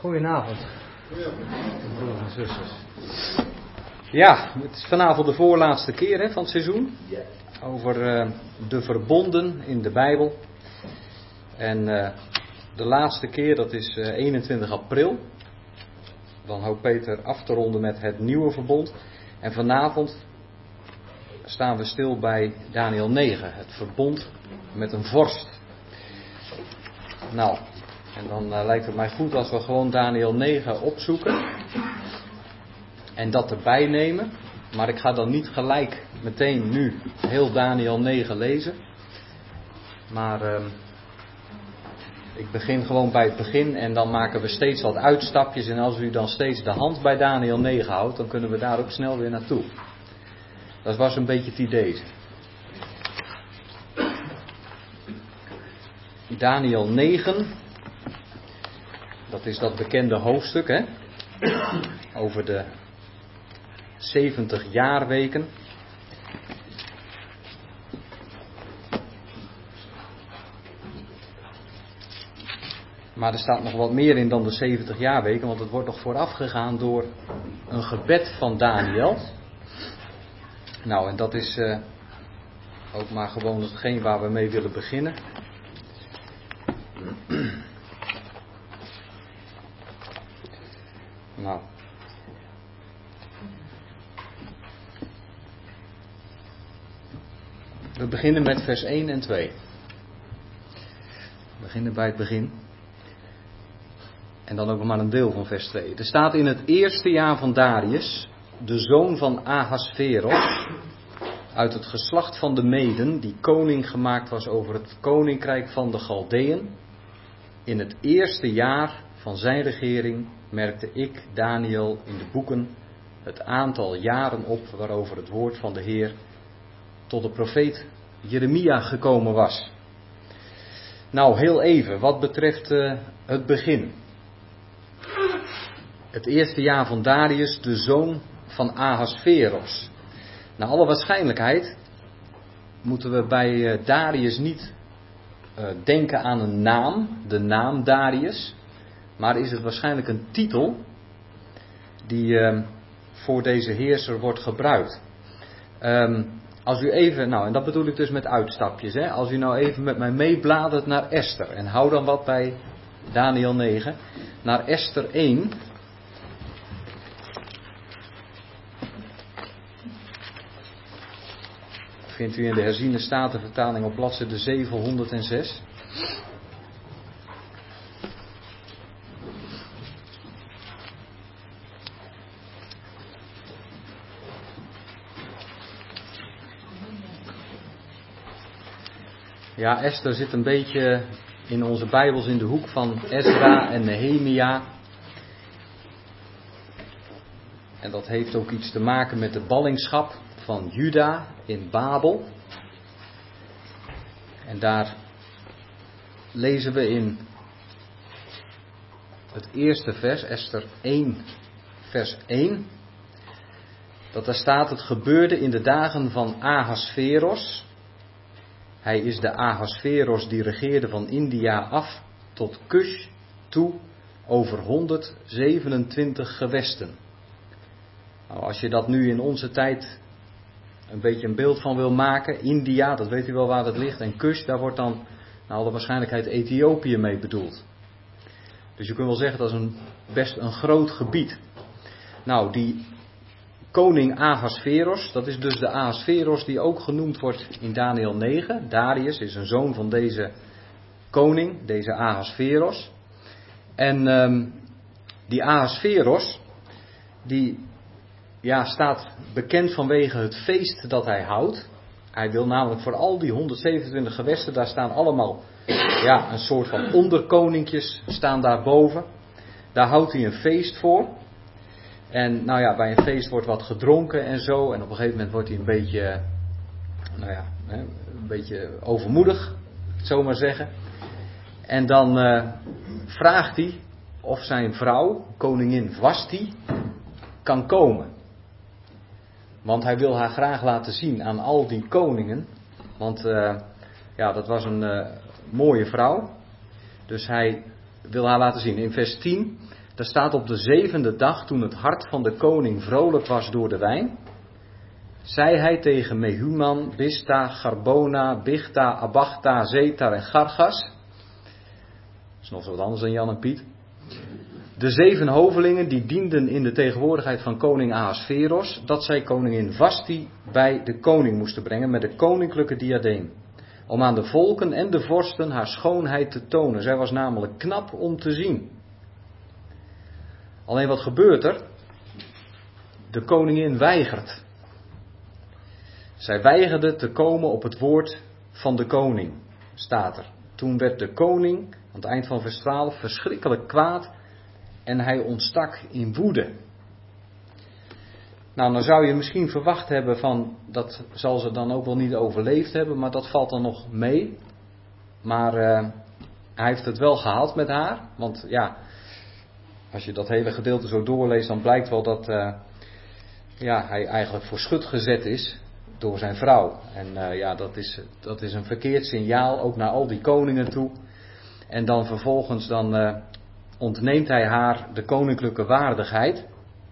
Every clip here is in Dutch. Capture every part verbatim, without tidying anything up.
Goedenavond, broers en zusters. Ja, het is vanavond de voorlaatste keer hè, van het seizoen. Over uh, de verbonden in de Bijbel. En uh, de laatste keer, dat is uh, eenentwintig april. Dan hoopt Peter af te ronden met het nieuwe verbond. En vanavond staan we stil bij Daniel negen. Het verbond met een vorst. Nou, en dan uh, lijkt het mij goed als we gewoon Daniel negen opzoeken. En dat erbij nemen. Maar ik ga dan niet gelijk meteen nu heel Daniel negen lezen. Maar uh, ik begin gewoon bij het begin en dan maken we steeds wat uitstapjes. En als u dan steeds de hand bij Daniel negen houdt, dan kunnen we daar ook snel weer naartoe. Dat was een beetje het idee. Daniel negen, dat is dat bekende hoofdstuk hè, over de zeventig jaarweken. Maar er staat nog wat meer in dan de zeventig jaarweken, want het wordt nog vooraf gegaan door een gebed van Daniel. Nou, en dat is uh, ook maar gewoon hetgeen waar we mee willen beginnen. Nou. We beginnen met vers één en twee. We beginnen bij het begin. En dan ook maar een deel van vers twee. Er staat in het eerste jaar van Darius, de zoon van Ahasveros, uit het geslacht van de Meden, die koning gemaakt was over het koninkrijk van de Galdeën. In het eerste jaar van zijn regering merkte ik, Daniel, in de boeken het aantal jaren op waarover het woord van de Heer tot de profeet Jeremia gekomen was. Nou, heel even, wat betreft uh, het begin. Het eerste jaar van Darius, de zoon van Ahasveros. Naar alle waarschijnlijkheid moeten we bij uh, Darius niet uh, denken aan een naam, de naam Darius. Maar is het waarschijnlijk een titel die uh, voor deze heerser wordt gebruikt. Um, als u even, nou en dat bedoel ik dus met uitstapjes. Hè, als u nou even met mij meebladert naar Esther. En hou dan wat bij Daniel negen. Naar Esther één. Vindt u in de herziene statenvertaling op bladzijde zevenhonderdzes. Ja, Esther zit een beetje in onze Bijbels in de hoek van Ezra en Nehemia. En dat heeft ook iets te maken met de ballingschap van Juda in Babel. En daar lezen we in het eerste vers, Esther één, vers één. Dat daar staat: het gebeurde in de dagen van Ahasveros. Hij is de Ahasveros die regeerde van India af tot Kush toe over honderdzevenentwintig gewesten. Nou, als je dat nu in onze tijd een beetje een beeld van wil maken. India, dat weet u wel waar dat ligt. En Kush, daar wordt dan naar alle waarschijnlijkheid Ethiopië mee bedoeld. Dus je kunt wel zeggen dat is een, best een groot gebied. Nou, die koning Ahasveros, dat is dus de Ahasveros die ook genoemd wordt in Daniel negen. Darius is een zoon van deze koning, deze Ahasveros. En um, die Ahasveros, die ja, staat bekend vanwege het feest dat hij houdt. Hij wil namelijk voor al die honderdzevenentwintig gewesten, daar staan allemaal ja, een soort van onderkoninkjes staan daarboven. Daar houdt hij een feest voor. En nou ja, bij een feest wordt wat gedronken en zo. En op een gegeven moment wordt hij een beetje, nou ja, een beetje overmoedig, zo maar zeggen. En dan uh, vraagt hij of zijn vrouw, koningin Vashti, kan komen. Want hij wil haar graag laten zien aan al die koningen. Want uh, ja, dat was een uh, mooie vrouw. Dus hij wil haar laten zien. In vers tien Daar staat op de zevende dag, toen het hart van de koning vrolijk was door de wijn, zei hij tegen Mehuman, Bista, Garbona, Bichta, Abachta, Zetar en Gargas. Dat is nog zo wat anders dan Jan en Piet. De zeven hovelingen die dienden in de tegenwoordigheid van koning Ahasveros, dat zij koningin Vasti bij de koning moesten brengen met de koninklijke diadeem. Om aan de volken en de vorsten haar schoonheid te tonen. Zij was namelijk knap om te zien. Alleen wat gebeurt er? De koningin weigert. Zij weigerde te komen op het woord van de koning, staat er. Toen werd de koning, aan het eind van vers twaalf, verschrikkelijk kwaad en hij ontstak in woede. Nou, dan zou je misschien verwacht hebben van, dat zal ze dan ook wel niet overleefd hebben, maar dat valt dan nog mee. Maar uh, hij heeft het wel gehad met haar, want ja, als je dat hele gedeelte zo doorleest, dan blijkt wel dat uh, ja, hij eigenlijk voor schut gezet is door zijn vrouw. En uh, ja, dat is, dat is een verkeerd signaal, ook naar al die koningen toe. En dan vervolgens dan uh, ontneemt hij haar de koninklijke waardigheid.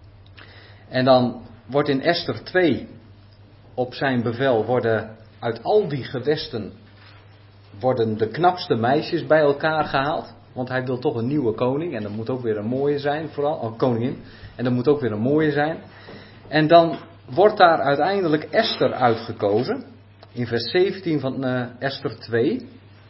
En dan wordt in Esther twee op zijn bevel worden uit al die gewesten worden de knapste meisjes bij elkaar gehaald. Want hij wil toch een nieuwe koning. En dat moet ook weer een mooie zijn, vooral oh, koningin. En dat moet ook weer een mooie zijn. En dan wordt daar uiteindelijk Esther uitgekozen. In vers zeventien van uh, Esther twee.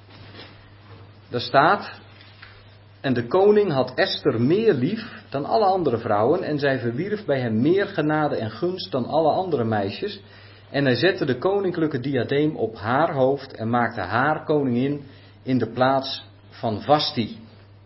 Daar staat: en de koning had Esther meer lief dan alle andere vrouwen. En zij verwierf bij hem meer genade en gunst dan alle andere meisjes. En hij zette de koninklijke diadeem op haar hoofd. En maakte haar koningin in de plaats van Vasti.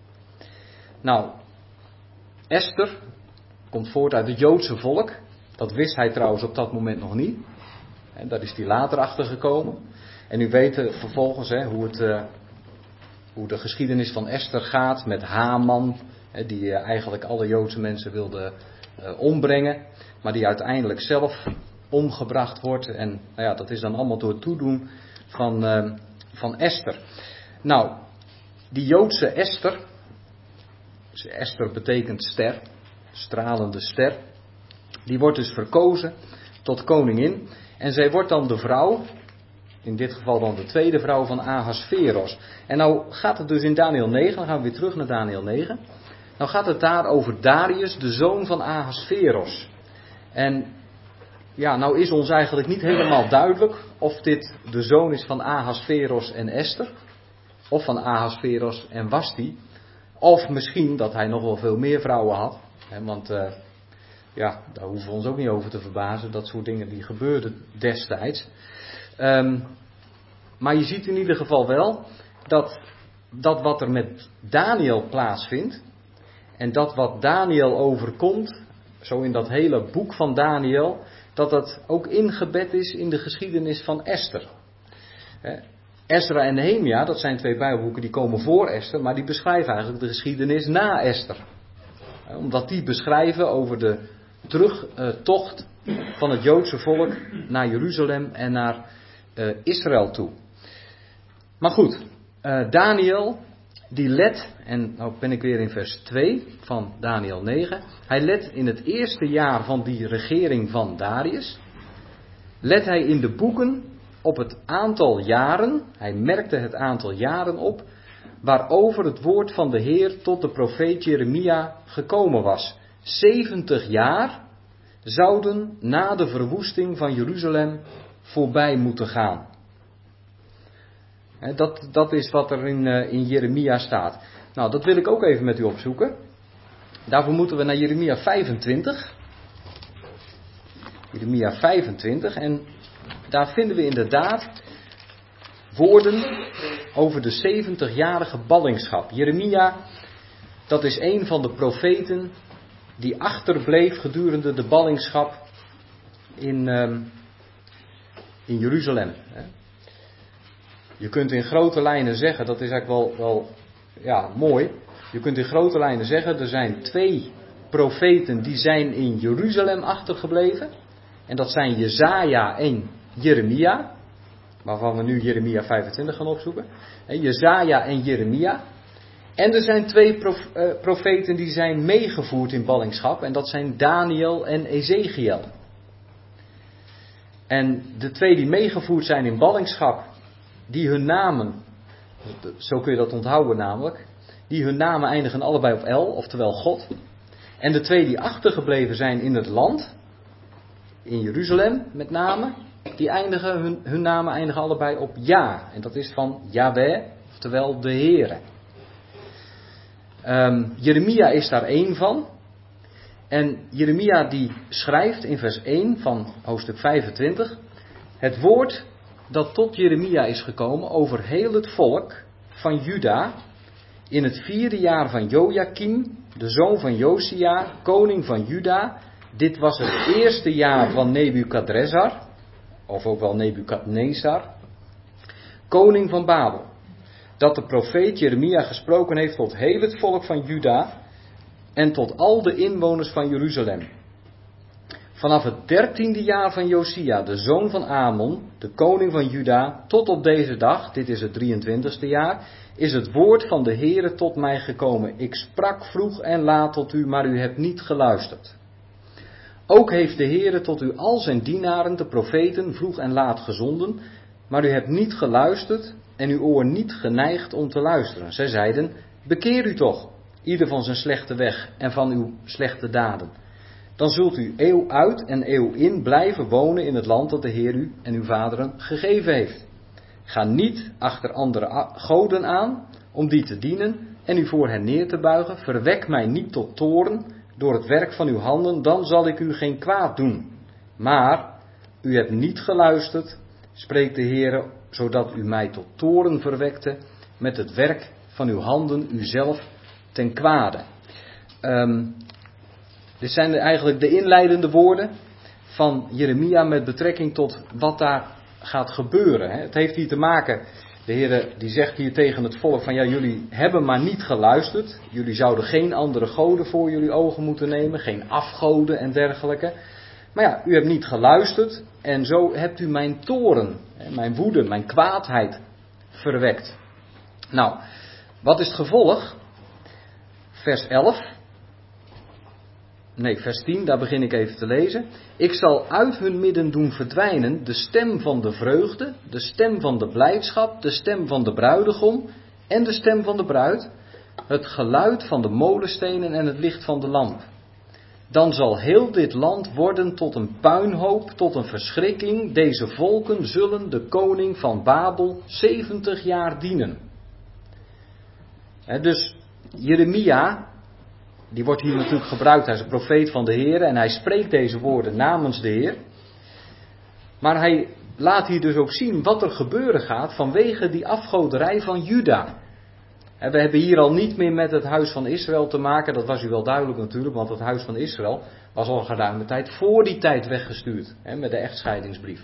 Nou, Esther komt voort uit het Joodse volk. Dat wist hij trouwens op dat moment nog niet. En daar is hij later achter gekomen. En u weet vervolgens hè, hoe, het, uh, hoe de geschiedenis van Esther gaat met Haman. Hè, die uh, eigenlijk alle Joodse mensen wilde uh, ombrengen. Maar die uiteindelijk zelf omgebracht wordt. En nou ja, dat is dan allemaal door het toedoen van, uh, van Esther. Nou, die Joodse Esther. Esther betekent ster. Stralende ster. Die wordt dus verkozen tot koningin. En zij wordt dan de vrouw, in dit geval dan de tweede vrouw van Ahasveros. En nou gaat het dus in Daniël negen, dan gaan we weer terug naar Daniël negen. Nou gaat het daar over Darius, de zoon van Ahasveros. En ja, nou is ons eigenlijk niet helemaal duidelijk of dit de zoon is van Ahasveros en Esther. Of van Ahasveros en Vasti. Of misschien dat hij nog wel veel meer vrouwen had. Hè, want uh, ja, daar hoeven we ons ook niet over te verbazen. Dat soort dingen die gebeurden destijds. Um, maar je ziet in ieder geval wel dat, dat wat er met Daniël plaatsvindt. En dat wat Daniël overkomt. Zo in dat hele boek van Daniël. Dat dat ook ingebed is in de geschiedenis van Esther. He, Ezra en Nehemia, dat zijn twee Bijbelboeken die komen voor Esther. Maar die beschrijven eigenlijk de geschiedenis na Esther. He, omdat die beschrijven over de terugtocht van het Joodse volk naar Jeruzalem en naar uh, Israël toe. Maar goed, uh, Daniël die let, en nou ben ik weer in vers twee van Daniël negen. Hij let in het eerste jaar van die regering van Darius. Let hij in de boeken op het aantal jaren, hij merkte het aantal jaren op, waarover het woord van de Heer tot de profeet Jeremia gekomen was. zeventig jaar zouden na de verwoesting van Jeruzalem voorbij moeten gaan. He, dat, dat is wat er in, uh, in Jeremia staat. Nou, dat wil ik ook even met u opzoeken. Daarvoor moeten we naar Jeremia vijfentwintig. Jeremia vijfentwintig. En daar vinden we inderdaad woorden over de zeventigjarige ballingschap. Jeremia, dat is een van de profeten die achterbleef gedurende de ballingschap in, um, in Jeruzalem. Je kunt in grote lijnen zeggen, dat is eigenlijk wel, wel ja, mooi. Je kunt in grote lijnen zeggen, er zijn twee profeten die zijn in Jeruzalem achtergebleven. En dat zijn Jesaja en Jeremia. Waarvan we nu Jeremia vijfentwintig gaan opzoeken. Jesaja en Jeremia. En er zijn twee prof, uh, profeten die zijn meegevoerd in ballingschap. En dat zijn Daniel en Ezekiel. En de twee die meegevoerd zijn in ballingschap, die hun namen, zo kun je dat onthouden namelijk, die hun namen eindigen allebei op El, oftewel God. En de twee die achtergebleven zijn in het land, in Jeruzalem met name, die eindigen, hun, hun namen eindigen allebei op Ja. En dat is van Yahweh, oftewel de Heere. Um, Jeremia is daar één van. En Jeremia die schrijft in vers één van hoofdstuk vijfentwintig. Het woord dat tot Jeremia is gekomen over heel het volk van Juda. In het vierde jaar van Jojakim, de zoon van Josia, koning van Juda. Dit was het eerste jaar van Nebukadrezar. Of ook wel Nebukadnezar. Koning van Babel. Dat de profeet Jeremia gesproken heeft tot heel het volk van Juda en tot al de inwoners van Jeruzalem. Vanaf het dertiende jaar van Josia, de zoon van Amon, de koning van Juda, tot op deze dag, dit is het drieëntwintigste jaar, is het woord van de Heere tot mij gekomen. Ik sprak vroeg en laat tot u, maar u hebt niet geluisterd. Ook heeft de Heere tot u al zijn dienaren, de profeten, vroeg en laat gezonden, maar u hebt niet geluisterd en uw oor niet geneigd om te luisteren. Zij zeiden, bekeer u toch, ieder van zijn slechte weg en van uw slechte daden. Dan zult u eeuw uit en eeuw in blijven wonen in het land dat de Heer u en uw vaderen gegeven heeft. Ga niet achter andere goden aan, om die te dienen en u voor hen neer te buigen. Verwek mij niet tot toorn door het werk van uw handen, dan zal ik u geen kwaad doen. Maar u hebt niet geluisterd, spreekt de Heer, zodat u mij tot toorn verwekte met het werk van uw handen, uzelf ten kwade. Um, dit zijn eigenlijk de inleidende woorden van Jeremia met betrekking tot wat daar gaat gebeuren. Het heeft hier te maken, de Heer die zegt hier tegen het volk van ja, jullie hebben maar niet geluisterd. Jullie zouden geen andere goden voor jullie ogen moeten nemen, geen afgoden en dergelijke. Maar ja, u hebt niet geluisterd en zo hebt u mijn toorn, mijn woede, mijn kwaadheid verwekt. Nou, wat is het gevolg? Vers elf. Nee, vers tien, daar begin ik even te lezen. Ik zal uit hun midden doen verdwijnen de stem van de vreugde, de stem van de blijdschap, de stem van de bruidegom en de stem van de bruid, het geluid van de molenstenen en het licht van de lamp. Dan zal heel dit land worden tot een puinhoop, tot een verschrikking. Deze volken zullen de koning van Babel zeventig jaar dienen. He, dus Jeremia, die wordt hier natuurlijk gebruikt, hij is een profeet van de Heer en hij spreekt deze woorden namens de Heer. Maar hij laat hier dus ook zien wat er gebeuren gaat vanwege die afgoderij van Juda. En we hebben hier al niet meer met het huis van Israël te maken, dat was u wel duidelijk natuurlijk, want het huis van Israël was al geruime tijd voor die tijd weggestuurd, hè, met de echtscheidingsbrief.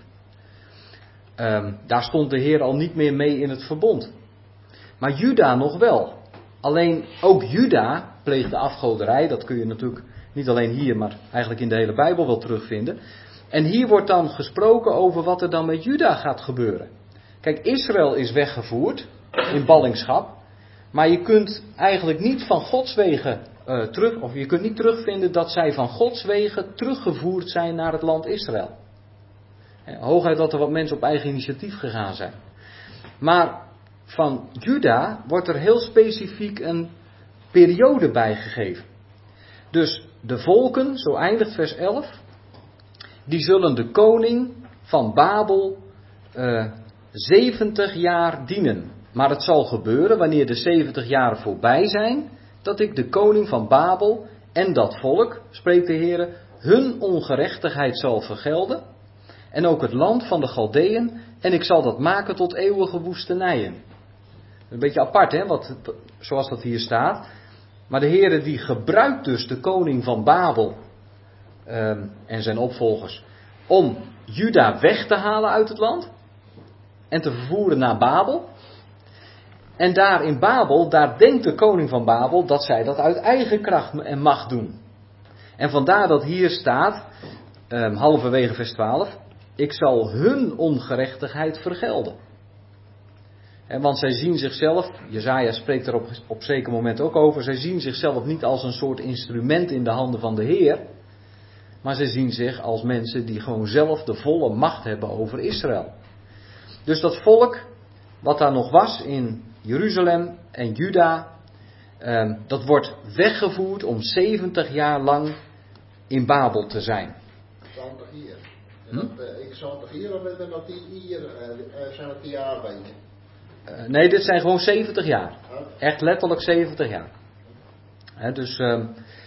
Um, daar stond de Heer al niet meer mee in het verbond. Maar Juda nog wel. Alleen ook Juda pleegde afgoderij, dat kun je natuurlijk niet alleen hier, maar eigenlijk in de hele Bijbel wel terugvinden. En hier wordt dan gesproken over wat er dan met Juda gaat gebeuren. Kijk, Israël is weggevoerd in ballingschap. Maar je kunt eigenlijk niet van Gods wegen uh, terug, of je kunt niet terugvinden dat zij van Gods wegen teruggevoerd zijn naar het land Israël. En hooguit dat er wat mensen op eigen initiatief gegaan zijn. Maar van Juda wordt er heel specifiek een periode bijgegeven. Dus de volken, zo eindigt vers elf, die zullen de koning van Babel uh, zeventig jaar dienen. Maar het zal gebeuren, wanneer de zeventig jaren voorbij zijn, dat ik de koning van Babel en dat volk, spreekt de Heer, hun ongerechtigheid zal vergelden. En ook het land van de Galdeën, en ik zal dat maken tot eeuwige woestenijen. Een beetje apart, hè, wat, zoals dat hier staat. Maar de Heer die gebruikt dus de koning van Babel um, en zijn opvolgers om Juda weg te halen uit het land en te vervoeren naar Babel. En daar in Babel, daar denkt de koning van Babel dat zij dat uit eigen kracht en macht doen. En vandaar dat hier staat, um, halverwege vers twaalf, ik zal hun ongerechtigheid vergelden. En want zij zien zichzelf, Jesaja spreekt er op, op zeker moment ook over, zij zien zichzelf niet als een soort instrument in de handen van de Heer, maar zij zien zich als mensen die gewoon zelf de volle macht hebben over Israël. Dus dat volk, wat daar nog was in Jeruzalem en Juda, eh, dat wordt weggevoerd om zeventig jaar lang in Babel te zijn. zeventig jaar. Hm? Ik zeventig jaar of ben dat tien jaar, zijn dat tien arbeiden? Uh, nee, dit zijn gewoon zeventig jaar. Oh. Echt letterlijk zeventig jaar. He, dus uh,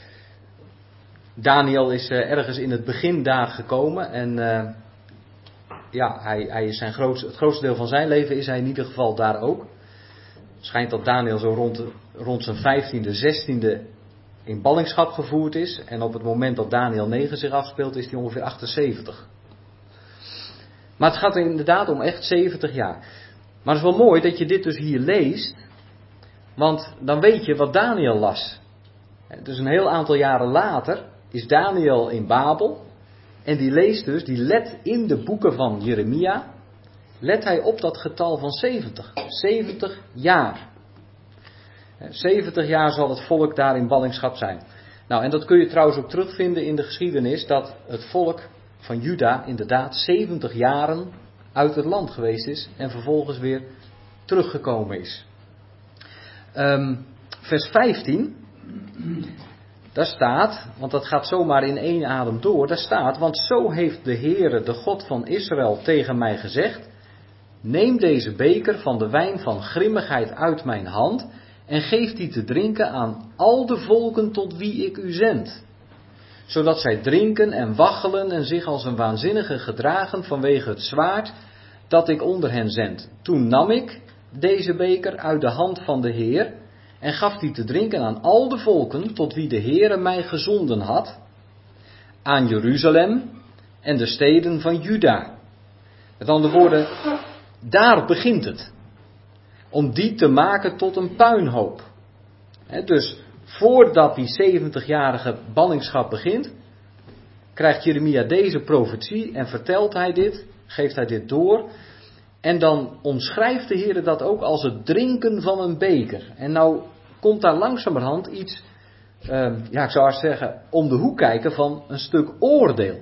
Daniel is uh, ergens in het begin daar gekomen. En uh, ja, hij, hij is zijn grootste, het grootste deel van zijn leven is hij in ieder geval daar ook. Het schijnt dat Daniel zo rond, rond zijn vijftiende, zestiende in ballingschap gevoerd is. En op het moment dat Daniel negen zich afspeelt is hij ongeveer achtenzeventig. Maar het gaat er inderdaad om echt zeventig jaar. Maar het is wel mooi dat je dit dus hier leest. Want dan weet je wat Daniel las. Dus een heel aantal jaren later is Daniel in Babel. En die leest dus, die let in de boeken van Jeremia. Let hij op dat getal van zeventig. zeventig jaar. zeventig jaar zal het volk daar in ballingschap zijn. Nou, en dat kun je trouwens ook terugvinden in de geschiedenis. Dat het volk van Juda inderdaad zeventig jaren uit het land geweest is. En vervolgens weer teruggekomen is. Um, vers vijftien. Daar staat, want dat gaat zomaar in één adem door. Daar staat, want zo heeft de Heere, de God van Israël, tegen mij gezegd. Neem deze beker van de wijn van grimmigheid uit mijn hand. En geef die te drinken aan al de volken tot wie ik u zend. Zodat zij drinken en waggelen en zich als een waanzinnige gedragen vanwege het zwaard dat ik onder hen zend. Toen nam ik deze beker uit de hand van de Heer en gaf die te drinken aan al de volken tot wie de Heere mij gezonden had, aan Jeruzalem en de steden van Juda. Met andere woorden, daar begint het. Om die te maken tot een puinhoop. He, dus voordat die zeventigjarige ballingschap begint, krijgt Jeremia deze profetie en vertelt hij dit, geeft hij dit door. En dan omschrijft de Heer dat ook als het drinken van een beker. En nou komt daar langzamerhand iets, uh, ja ik zou haast zeggen, om de hoek kijken van een stuk oordeel.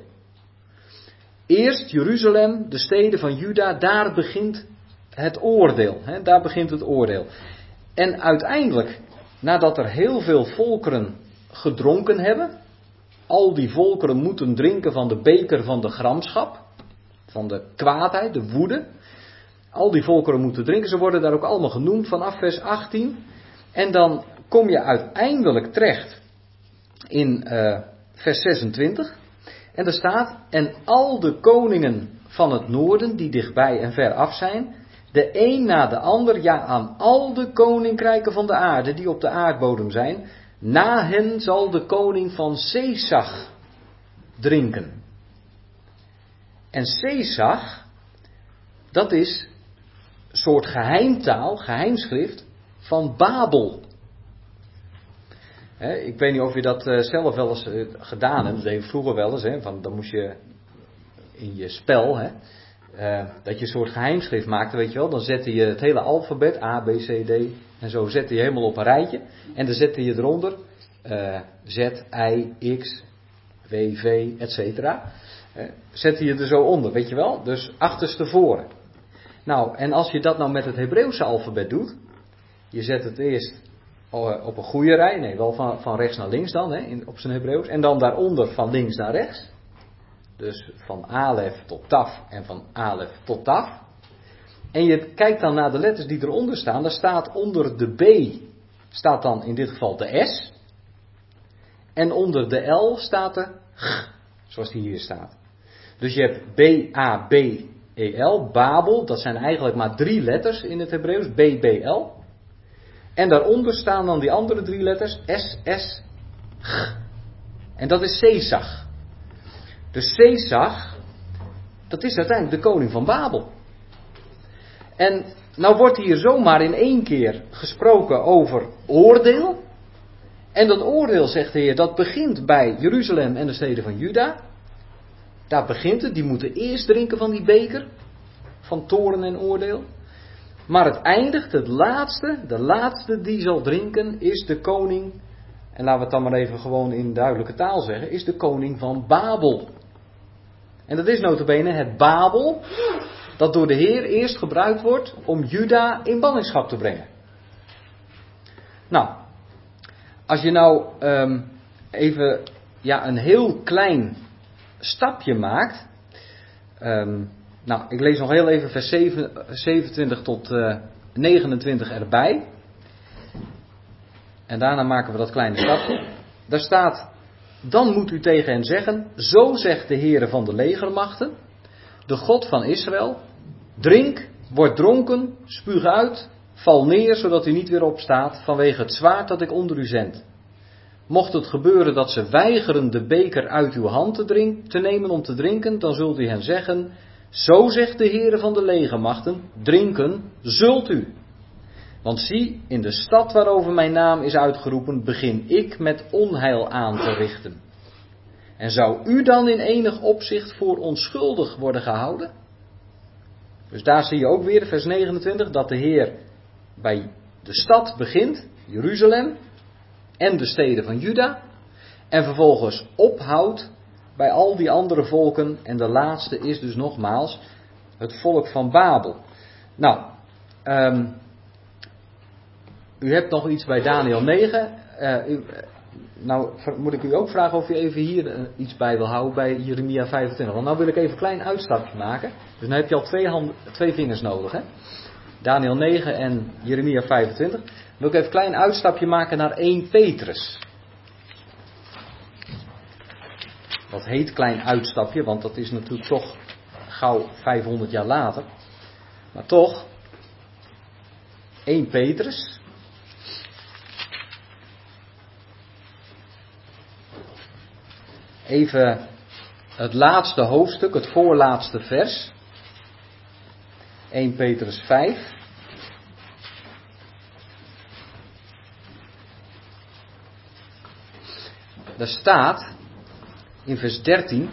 Eerst Jeruzalem, de steden van Juda, daar begint het oordeel. Hè, daar begint het oordeel. En uiteindelijk, nadat er heel veel volkeren gedronken hebben, al die volkeren moeten drinken van de beker van de gramschap, van de kwaadheid, de woede. Al die volkeren moeten drinken, ze worden daar ook allemaal genoemd vanaf vers achttien. En dan kom je uiteindelijk terecht in uh, vers zesentwintig. En er staat, en al de koningen van het noorden, die dichtbij en ver af zijn, de een na de ander, ja aan al de koninkrijken van de aarde die op de aardbodem zijn, na hen zal de koning van Sesach drinken. En Sesach, dat is een soort geheimtaal, geheimschrift van Babel. He, ik weet niet of je dat uh, zelf wel eens uh, gedaan hebt, dat deed je vroeger wel eens, he, van, dan moest je in je spel, he, uh, dat je een soort geheimschrift maakte, weet je wel, dan zette je het hele alfabet, A, B, C, D, en zo zette je helemaal op een rijtje, en dan zette je eronder uh, Z, I, X, W, V, et cetera. Uh, zette je er zo onder, weet je wel, dus achterstevoren. Nou, en als je dat nou met het Hebreeuwse alfabet doet, je zet het eerst op een goede rij, nee, wel van, van rechts naar links dan, hè, in, op zijn Hebreeuws. En dan daaronder van links naar rechts. Dus van Alef tot Taf en van Alef tot Taf. En je kijkt dan naar de letters die eronder staan. Daar staat onder de B, staat dan in dit geval de S. En onder de L staat de G, zoals die hier staat. Dus je hebt B A B E L, Babel, dat zijn eigenlijk maar drie letters in het Hebreeuws, B B L. En daaronder staan dan die andere drie letters S, S, G. En dat is Sesach. Dus Sesach, dat is uiteindelijk de koning van Babel. En nou wordt hier zomaar in één keer gesproken over oordeel. En dat oordeel, zegt de Heer, dat begint bij Jeruzalem en de steden van Juda. Daar begint het, die moeten eerst drinken van die beker van toorn en oordeel. Maar het eindigt, het laatste, de laatste die zal drinken, is de koning, en laten we het dan maar even gewoon in duidelijke taal zeggen, is de koning van Babel. En dat is nota bene het Babel, dat door de Heer eerst gebruikt wordt om Juda in ballingschap te brengen. Nou, als je nou um, even ja, een heel klein stapje maakt. Um, nou, ik lees nog heel even vers zevenentwintig tot uh, negenentwintig erbij. En daarna maken we dat kleine stapje. Daar staat, dan moet u tegen hen zeggen, zo zegt de Heere van de legermachten, de God van Israël, drink, word dronken, spuug uit, val neer, zodat u niet weer opstaat, vanwege het zwaard dat ik onder u zend. Mocht het gebeuren dat ze weigeren de beker uit uw hand te, drink, te nemen om te drinken, dan zult u hen zeggen, zo zegt de Heere van de legermachten, drinken zult u. Want zie, in de stad waarover mijn naam is uitgeroepen, begin ik met onheil aan te richten. En zou u dan in enig opzicht voor onschuldig worden gehouden? Dus daar zie je ook weer, vers negenentwintig, dat de Heer bij de stad begint, Jeruzalem, en de steden van Juda, en vervolgens ophoudt bij al die andere volken, en de laatste is dus nogmaals het volk van Babel. Nou, um, u hebt nog iets bij Daniël negen. Uh, u, nou moet ik u ook vragen of u even hier uh, iets bij wil houden bij Jeremia vijfentwintig. Want nou wil ik even een klein uitstapje maken. Dus dan heb je al twee, hand, twee vingers nodig. Hè? Daniël negen en Jeremia vijfentwintig. Dan wil ik even een klein uitstapje maken naar eerste Petrus. Dat heet klein uitstapje, want dat is natuurlijk toch gauw vijfhonderd jaar later. Maar toch, eerste Petrus. Even het laatste hoofdstuk, het voorlaatste vers. eerste Petrus vijf. Daar staat in vers dertien.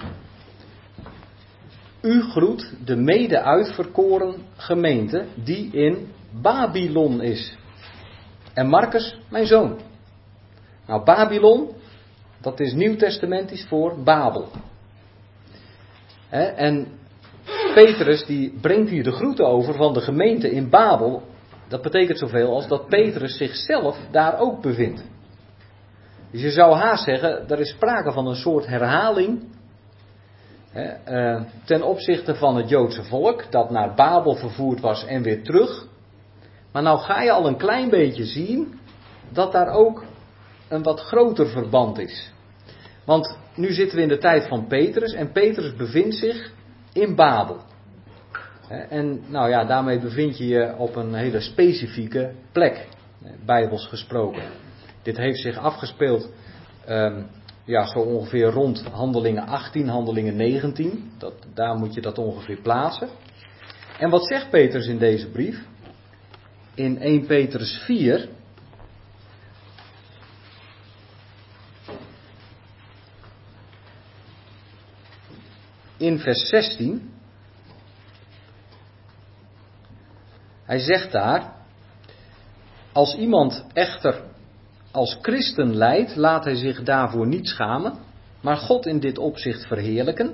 U groet de mede uitverkoren gemeente die in Babylon is. En Marcus, mijn zoon. Nou, Babylon, dat is nieuwtestamentisch voor Babel. He, en Petrus die brengt hier de groeten over van de gemeente in Babel. Dat betekent zoveel als dat Petrus zichzelf daar ook bevindt. Dus je zou haast zeggen, er is sprake van een soort herhaling. He, uh, ten opzichte van het Joodse volk dat naar Babel vervoerd was en weer terug. Maar nou ga je al een klein beetje zien dat daar ook een wat groter verband is. Want nu zitten we in de tijd van Petrus en Petrus bevindt zich in Babel. En nou ja, daarmee bevind je je op een hele specifieke plek, bijbels gesproken. Dit heeft zich afgespeeld um, ja, zo ongeveer rond Handelingen achttien, Handelingen negentien. Dat, daar moet je dat ongeveer plaatsen. En wat zegt Petrus in deze brief? In eerste Petrus vier... In vers zestien, hij zegt daar, als iemand echter als christen lijdt, laat hij zich daarvoor niet schamen, maar God in dit opzicht verheerlijken.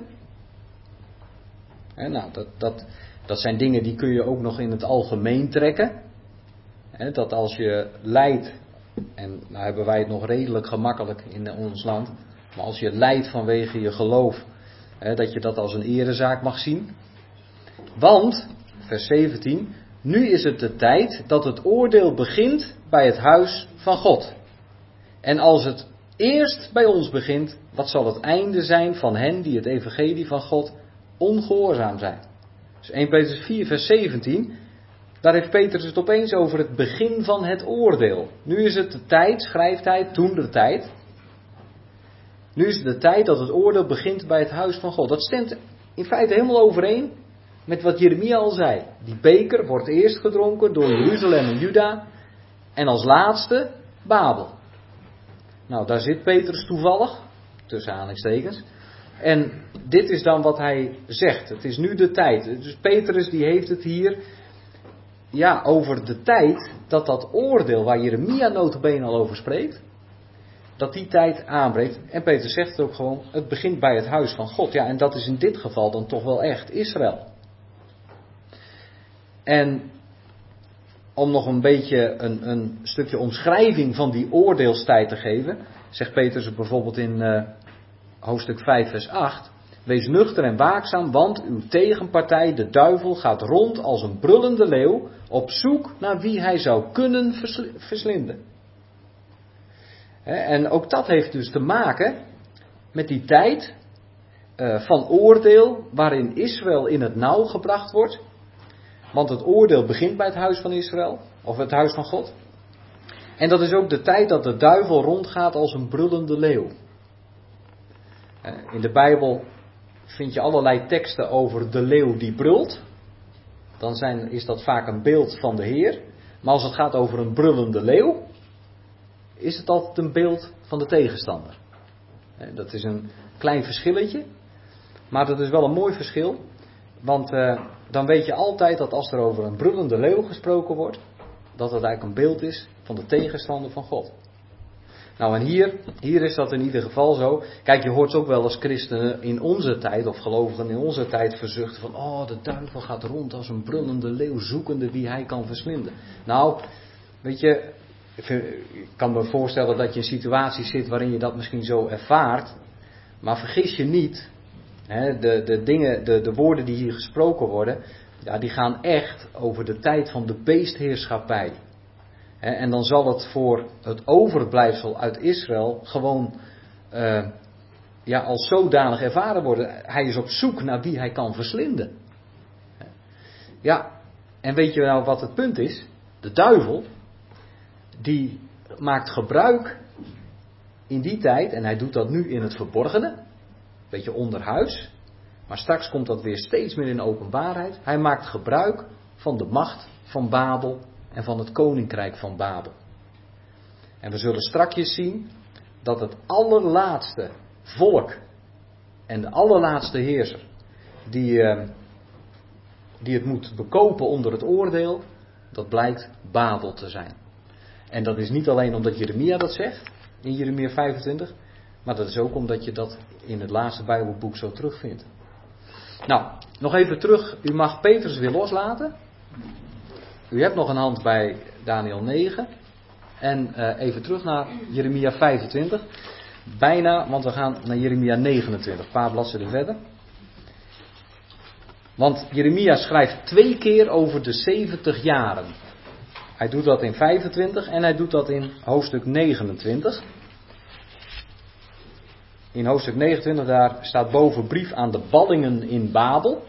He, nou, dat, dat, dat zijn dingen die kun je ook nog in het algemeen trekken. He, dat als je lijdt, en nou hebben wij het nog redelijk gemakkelijk in ons land, maar als je lijdt vanwege je geloof, He, dat je dat als een erezaak mag zien. Want, vers zeventien, nu is het de tijd dat het oordeel begint bij het huis van God. En als het eerst bij ons begint, wat zal het einde zijn van hen die het evangelie van God ongehoorzaam zijn? Dus eerste Petrus vier, vers zeventien, daar heeft Petrus het opeens over het begin van het oordeel. Nu is het de tijd, schrijft hij, toen de tijd. Nu is het de tijd dat het oordeel begint bij het huis van God. Dat stemt in feite helemaal overeen met wat Jeremia al zei. Die beker wordt eerst gedronken door Jeruzalem en Juda. En als laatste Babel. Nou, daar zit Petrus toevallig. Tussen aanhalingstekens. En dit is dan wat hij zegt. Het is nu de tijd. Dus Petrus die heeft het hier ja, over de tijd dat dat oordeel waar Jeremia nota bene al over spreekt, dat die tijd aanbreekt. En Petrus zegt het ook gewoon, het begint bij het huis van God. Ja, en dat is in dit geval dan toch wel echt Israël. En om nog een beetje een, een stukje omschrijving van die oordeelstijd te geven, zegt Petrus bijvoorbeeld in uh, hoofdstuk vijf vers acht. Wees nuchter en waakzaam, want uw tegenpartij, de duivel, gaat rond als een brullende leeuw op zoek naar wie hij zou kunnen versl- verslinden. He, en ook dat heeft dus te maken met die tijd uh, van oordeel waarin Israël in het nauw gebracht wordt. Want het oordeel begint bij het huis van Israël, of het huis van God. En dat is ook de tijd dat de duivel rondgaat als een brullende leeuw. In de Bijbel vind je allerlei teksten over de leeuw die brult. Dan zijn, is dat vaak een beeld van de Heer. Maar als het gaat over een brullende leeuw, is het altijd een beeld van de tegenstander. Dat is een klein verschilletje, maar dat is wel een mooi verschil. Want uh, dan weet je altijd dat als er over een brullende leeuw gesproken wordt, dat het eigenlijk een beeld is van de tegenstander van God. Nou, en hier, hier is dat in ieder geval zo. Kijk, je hoort ook wel als christenen in onze tijd, of gelovigen in onze tijd, verzuchten van, oh, de duivel gaat rond als een brullende leeuw, zoekende wie hij kan verslinden. Nou, weet je, ik kan me voorstellen dat je in situaties zit waarin je dat misschien zo ervaart. Maar vergis je niet, hè, de, de, dingen, de, de woorden die hier gesproken worden, ja, die gaan echt over de tijd van de beestheerschappij. En dan zal het voor het overblijfsel uit Israël gewoon uh, ja, als zodanig ervaren worden. Hij is op zoek naar wie hij kan verslinden. Ja, en weet je nou wat het punt is? De duivel, die maakt gebruik in die tijd, en hij doet dat nu in het verborgene, een beetje onderhuis, maar straks komt dat weer steeds meer in openbaarheid. Hij maakt gebruik van de macht van Babel en van het koninkrijk van Babel. En we zullen strakjes zien dat het allerlaatste volk en de allerlaatste heerser die, uh, die het moet bekopen onder het oordeel, dat blijkt Babel te zijn. En dat is niet alleen omdat Jeremia dat zegt, in Jeremia vijfentwintig, maar dat is ook omdat je dat in het laatste Bijbelboek zo terugvindt. Nou, nog even terug, u mag Petrus weer loslaten. U hebt nog een hand bij Daniel negen. En uh, even terug naar Jeremia vijfentwintig. Bijna, want we gaan naar Jeremia negenentwintig. Een paar bladzijden verder. Want Jeremia schrijft twee keer over de zeventig jaren. Hij doet dat in vijfentwintig en hij doet dat in hoofdstuk negenentwintig. In hoofdstuk negenentwintig daar staat boven brief aan de ballingen in Babel.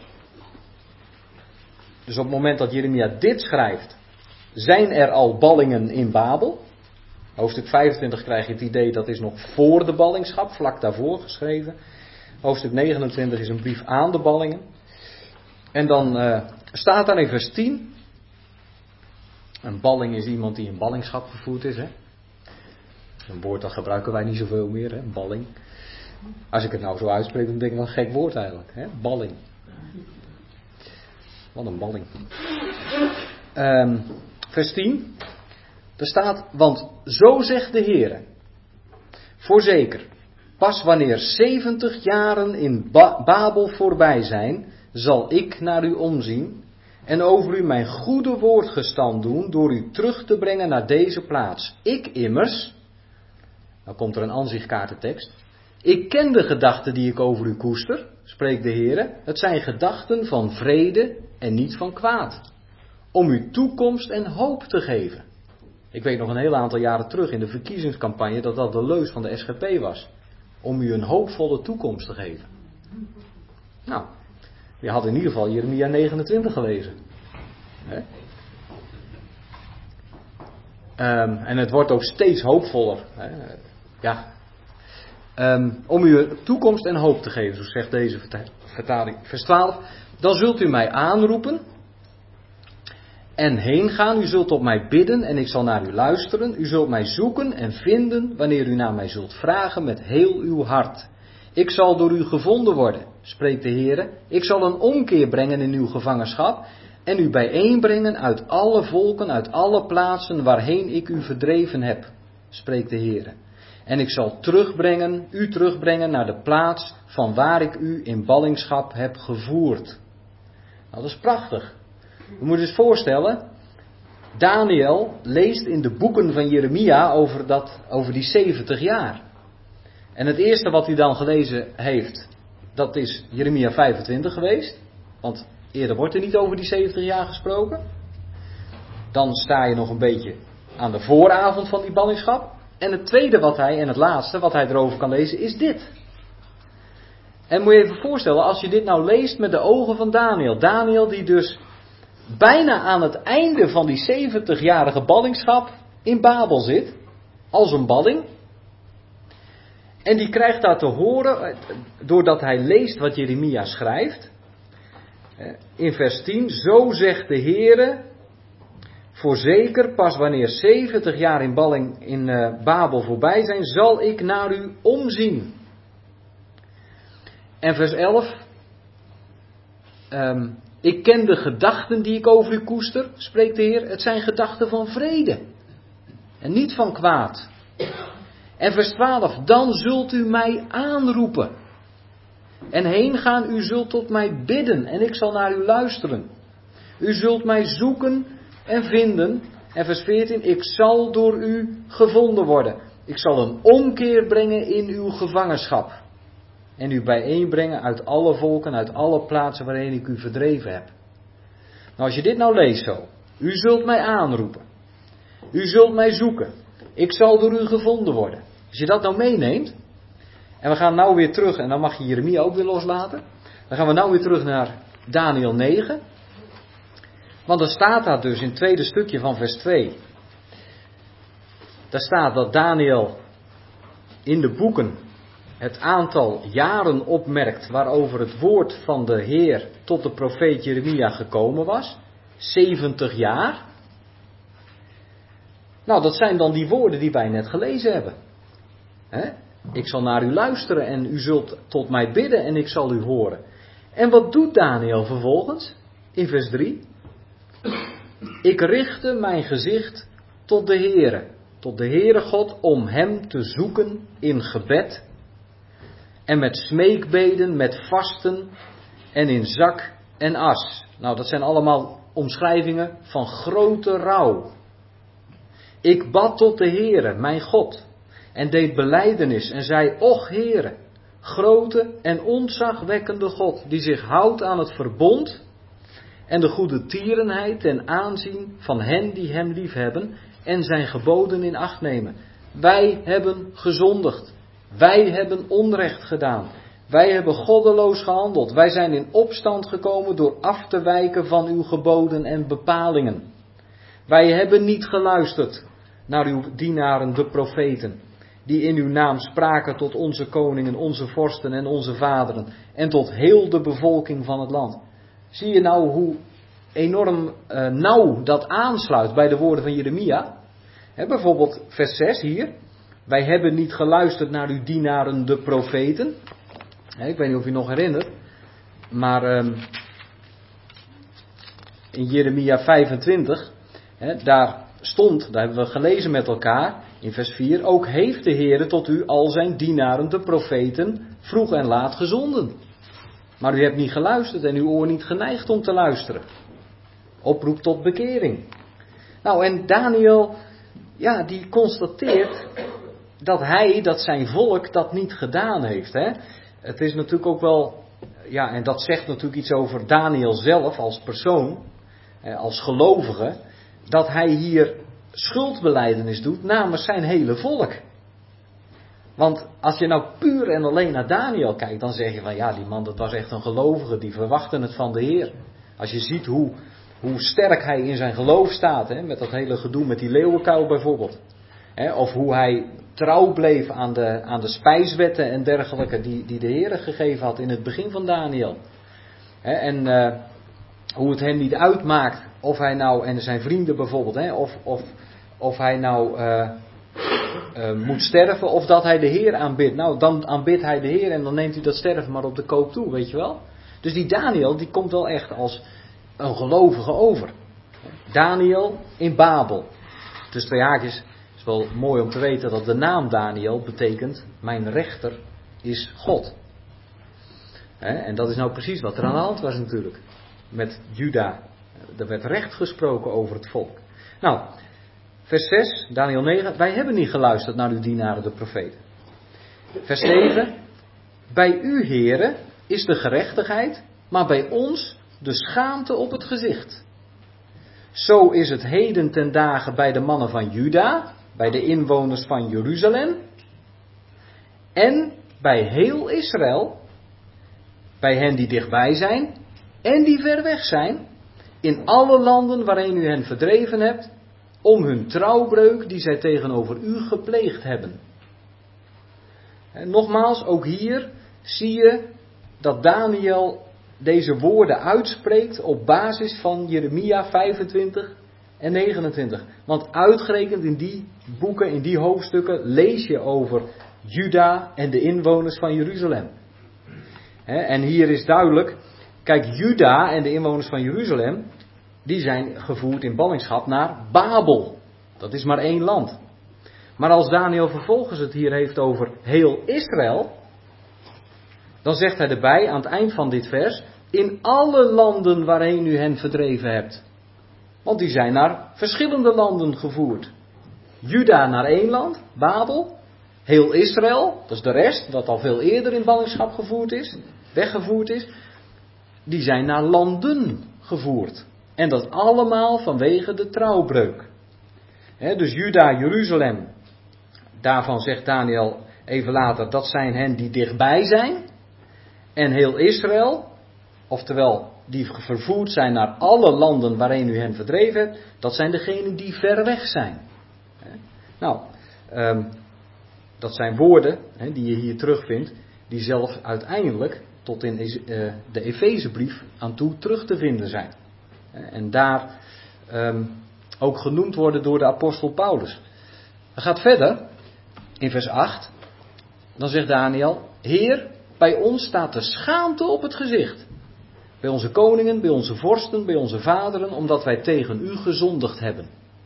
Dus op het moment dat Jeremia dit schrijft, zijn er al ballingen in Babel. Hoofdstuk vijfentwintig krijg je het idee dat is nog voor de ballingschap, vlak daarvoor geschreven. Hoofdstuk negenentwintig is een brief aan de ballingen. En dan uh, staat daar in vers tien. Een balling is iemand die in ballingschap gevoerd is. Hè? Een woord dat gebruiken wij niet zoveel meer, hè? Balling. Als ik het nou zo uitspreek, dan denk ik wel een gek woord eigenlijk. Hè? Balling. Wat een balling. Um, vers tien. Er staat, want zo zegt de Heer. Voorzeker, pas wanneer zeventig jaren in ba- Babel voorbij zijn, zal ik naar u omzien en over u mijn goede woord gestand doen door u terug te brengen naar deze plaats. Ik immers, dan komt er een aanzichtkaartentekst. Ik ken de gedachten die ik over u koester, spreekt de Heer. Het zijn gedachten van vrede en niet van kwaad. Om u toekomst en hoop te geven. Ik weet nog een heel aantal jaren terug in de verkiezingscampagne dat dat de leus van de S G P was. Om u een hoopvolle toekomst te geven. Nou, je had in ieder geval Jeremia negenentwintig gelezen. Hè? Um, en het wordt ook steeds hoopvoller. Hè? Ja. Um, om u een toekomst en hoop te geven, zo zegt deze vertaling. Vers twaalf. Dan zult u mij aanroepen en heen gaan. U zult op mij bidden en ik zal naar u luisteren. U zult mij zoeken en vinden wanneer u naar mij zult vragen met heel uw hart. Ik zal door u gevonden worden, spreekt de Heer. Ik zal een omkeer brengen in uw gevangenschap en u bijeenbrengen uit alle volken, uit alle plaatsen waarheen ik u verdreven heb, spreekt de Heer. En ik zal terugbrengen, u terugbrengen naar de plaats van waar ik u in ballingschap heb gevoerd. Nou, dat is prachtig. Je moet je eens voorstellen, Daniel leest in de boeken van Jeremia over, dat, over die zeventig jaar. En het eerste wat hij dan gelezen heeft, dat is Jeremia vijfentwintig geweest. Want eerder wordt er niet over die zeventig jaar gesproken. Dan sta je nog een beetje aan de vooravond van die ballingschap. En het tweede wat hij, en het laatste wat hij erover kan lezen, is dit. En moet je even voorstellen, als je dit nou leest met de ogen van Daniel. Daniel die dus bijna aan het einde van die zeventigjarige ballingschap in Babel zit. Als een balling. En die krijgt daar te horen, doordat hij leest wat Jeremia schrijft. In vers tien, zo zegt de Heere, voorzeker pas wanneer zeventig jaar in balling in uh, Babel voorbij zijn, zal ik naar u omzien. En vers elf, um, ik ken de gedachten die ik over u koester, spreekt de Heer, het zijn gedachten van vrede en niet van kwaad. En vers twaalf, dan zult u mij aanroepen. En heen gaan, u zult tot mij bidden en ik zal naar u luisteren. U zult mij zoeken en vinden. En vers veertien, ik zal door u gevonden worden. Ik zal een omkeer brengen in uw gevangenschap. En u bijeenbrengen uit alle volken, uit alle plaatsen waarin ik u verdreven heb. Nou, als je dit nou leest zo. U zult mij aanroepen. U zult mij zoeken. Ik zal door u gevonden worden. Als je dat nou meeneemt. En we gaan nou weer terug. En dan mag je Jeremia ook weer loslaten. Dan gaan we nou weer terug naar Daniel negen. Want er staat daar dus in het tweede stukje van vers twee. Daar staat dat Daniel in de boeken het aantal jaren opmerkt waarover het woord van de Heer tot de profeet Jeremia gekomen was. zeventig jaar. Nou, dat zijn dan die woorden die wij net gelezen hebben. He? Ik zal naar u luisteren en u zult tot mij bidden en ik zal u horen. En wat doet Daniel vervolgens? In vers drie. Ik richtte mijn gezicht tot de Heere, tot de Heere God, om hem te zoeken in gebed en met smeekbeden, met vasten en in zak en as. Nou, dat zijn allemaal omschrijvingen van grote rouw. Ik bad tot de Heere, mijn God, en deed belijdenis en zei, och Heere, grote en ontzagwekkende God, die zich houdt aan het verbond en de goede tierenheid ten aanzien van hen die hem liefhebben en zijn geboden in acht nemen. Wij hebben gezondigd. Wij hebben onrecht gedaan. Wij hebben goddeloos gehandeld. Wij zijn in opstand gekomen door af te wijken van uw geboden en bepalingen. Wij hebben niet geluisterd naar uw dienaren, de profeten, die in uw naam spraken tot onze koningen, onze vorsten en onze vaderen en tot heel de bevolking van het land. Zie je nou hoe enorm uh, nauw dat aansluit bij de woorden van Jeremia? He, bijvoorbeeld vers zes hier. Wij hebben niet geluisterd naar uw dienaren de profeten. He, ik weet niet of je nog herinnert. Maar um, in Jeremia vijfentwintig. He, daar stond, daar hebben we gelezen met elkaar. In vers vier. Ook heeft de Heere tot u al zijn dienaren de profeten vroeg en laat gezonden. Maar u hebt niet geluisterd en uw oor niet geneigd om te luisteren. Oproep tot bekering. Nou, en Daniel, ja, die constateert dat hij, dat zijn volk dat niet gedaan heeft. Hè? Het is natuurlijk ook wel, ja, en dat zegt natuurlijk iets over Daniel zelf als persoon, als gelovige, dat hij hier schuldbelijdenis doet namens zijn hele volk. Want als je nou puur en alleen naar Daniel kijkt, dan zeg je van ja, die man dat was echt een gelovige, die verwachtte het van de Heer. Als je ziet hoe, hoe sterk hij in zijn geloof staat, hè, met dat hele gedoe met die leeuwenkuil bijvoorbeeld. Hè, of hoe hij trouw bleef aan de, aan de spijswetten en dergelijke die, die de Heer gegeven had in het begin van Daniel. Hè, en uh, hoe het hem niet uitmaakt of hij nou, en zijn vrienden bijvoorbeeld, hè, of, of, of hij nou uh, uh, moet sterven of dat hij de Heer aanbidt. Nou, dan aanbidt hij de Heer en dan neemt hij dat sterven maar op de koop toe, weet je wel. Dus die Daniel, die komt wel echt als een gelovige over. Daniel in Babel. Dus twee haakjes, het is wel mooi om te weten dat de naam Daniel betekent, mijn rechter is God. En dat is nou precies wat er aan de hand was natuurlijk. Met Juda. Er werd recht gesproken over het volk. Nou, vers zes, Daniel negen. Wij hebben niet geluisterd naar uw dienaren de profeten. Vers zeven. Bij u, heren, is de gerechtigheid, maar bij ons de schaamte op het gezicht. Zo is het heden ten dagen bij de mannen van Juda, bij de inwoners van Jeruzalem en bij heel Israël, bij hen die dichtbij zijn en die ver weg zijn, in alle landen waarin u hen verdreven hebt, om hun trouwbreuk die zij tegenover u gepleegd hebben. En nogmaals, ook hier zie je dat Daniel deze woorden uitspreekt op basis van Jeremia vijfentwintig en negenentwintig. Want uitgerekend in die boeken, in die hoofdstukken, lees je over Juda en de inwoners van Jeruzalem. En hier is duidelijk, kijk, Juda en de inwoners van Jeruzalem, die zijn gevoerd in ballingschap naar Babel. Dat is maar één land. Maar als Daniel vervolgens het hier heeft over heel Israël, dan zegt hij erbij aan het eind van dit vers, in alle landen waarheen u hen verdreven hebt. Want die zijn naar verschillende landen gevoerd. Juda naar één land, Babel. Heel Israël, dat is de rest, dat al veel eerder in ballingschap gevoerd is, weggevoerd is. Die zijn naar landen gevoerd. En dat allemaal vanwege de trouwbreuk. He, dus Juda, Jeruzalem, daarvan zegt Daniel even later, dat zijn hen die dichtbij zijn. En heel Israël, oftewel die vervoerd zijn naar alle landen waarin u hen verdreven hebt, dat zijn degenen die ver weg zijn. He, nou, um, dat zijn woorden he, die je hier terugvindt, die zelfs uiteindelijk tot in uh, de Efezebrief aan toe terug te vinden zijn. En daar um, ook genoemd worden door de apostel Paulus. Hij gaat verder, in vers acht, dan zegt Daniel, Heer, bij ons staat de schaamte op het gezicht. Bij onze koningen, bij onze vorsten, bij onze vaderen, omdat wij tegen u gezondigd hebben.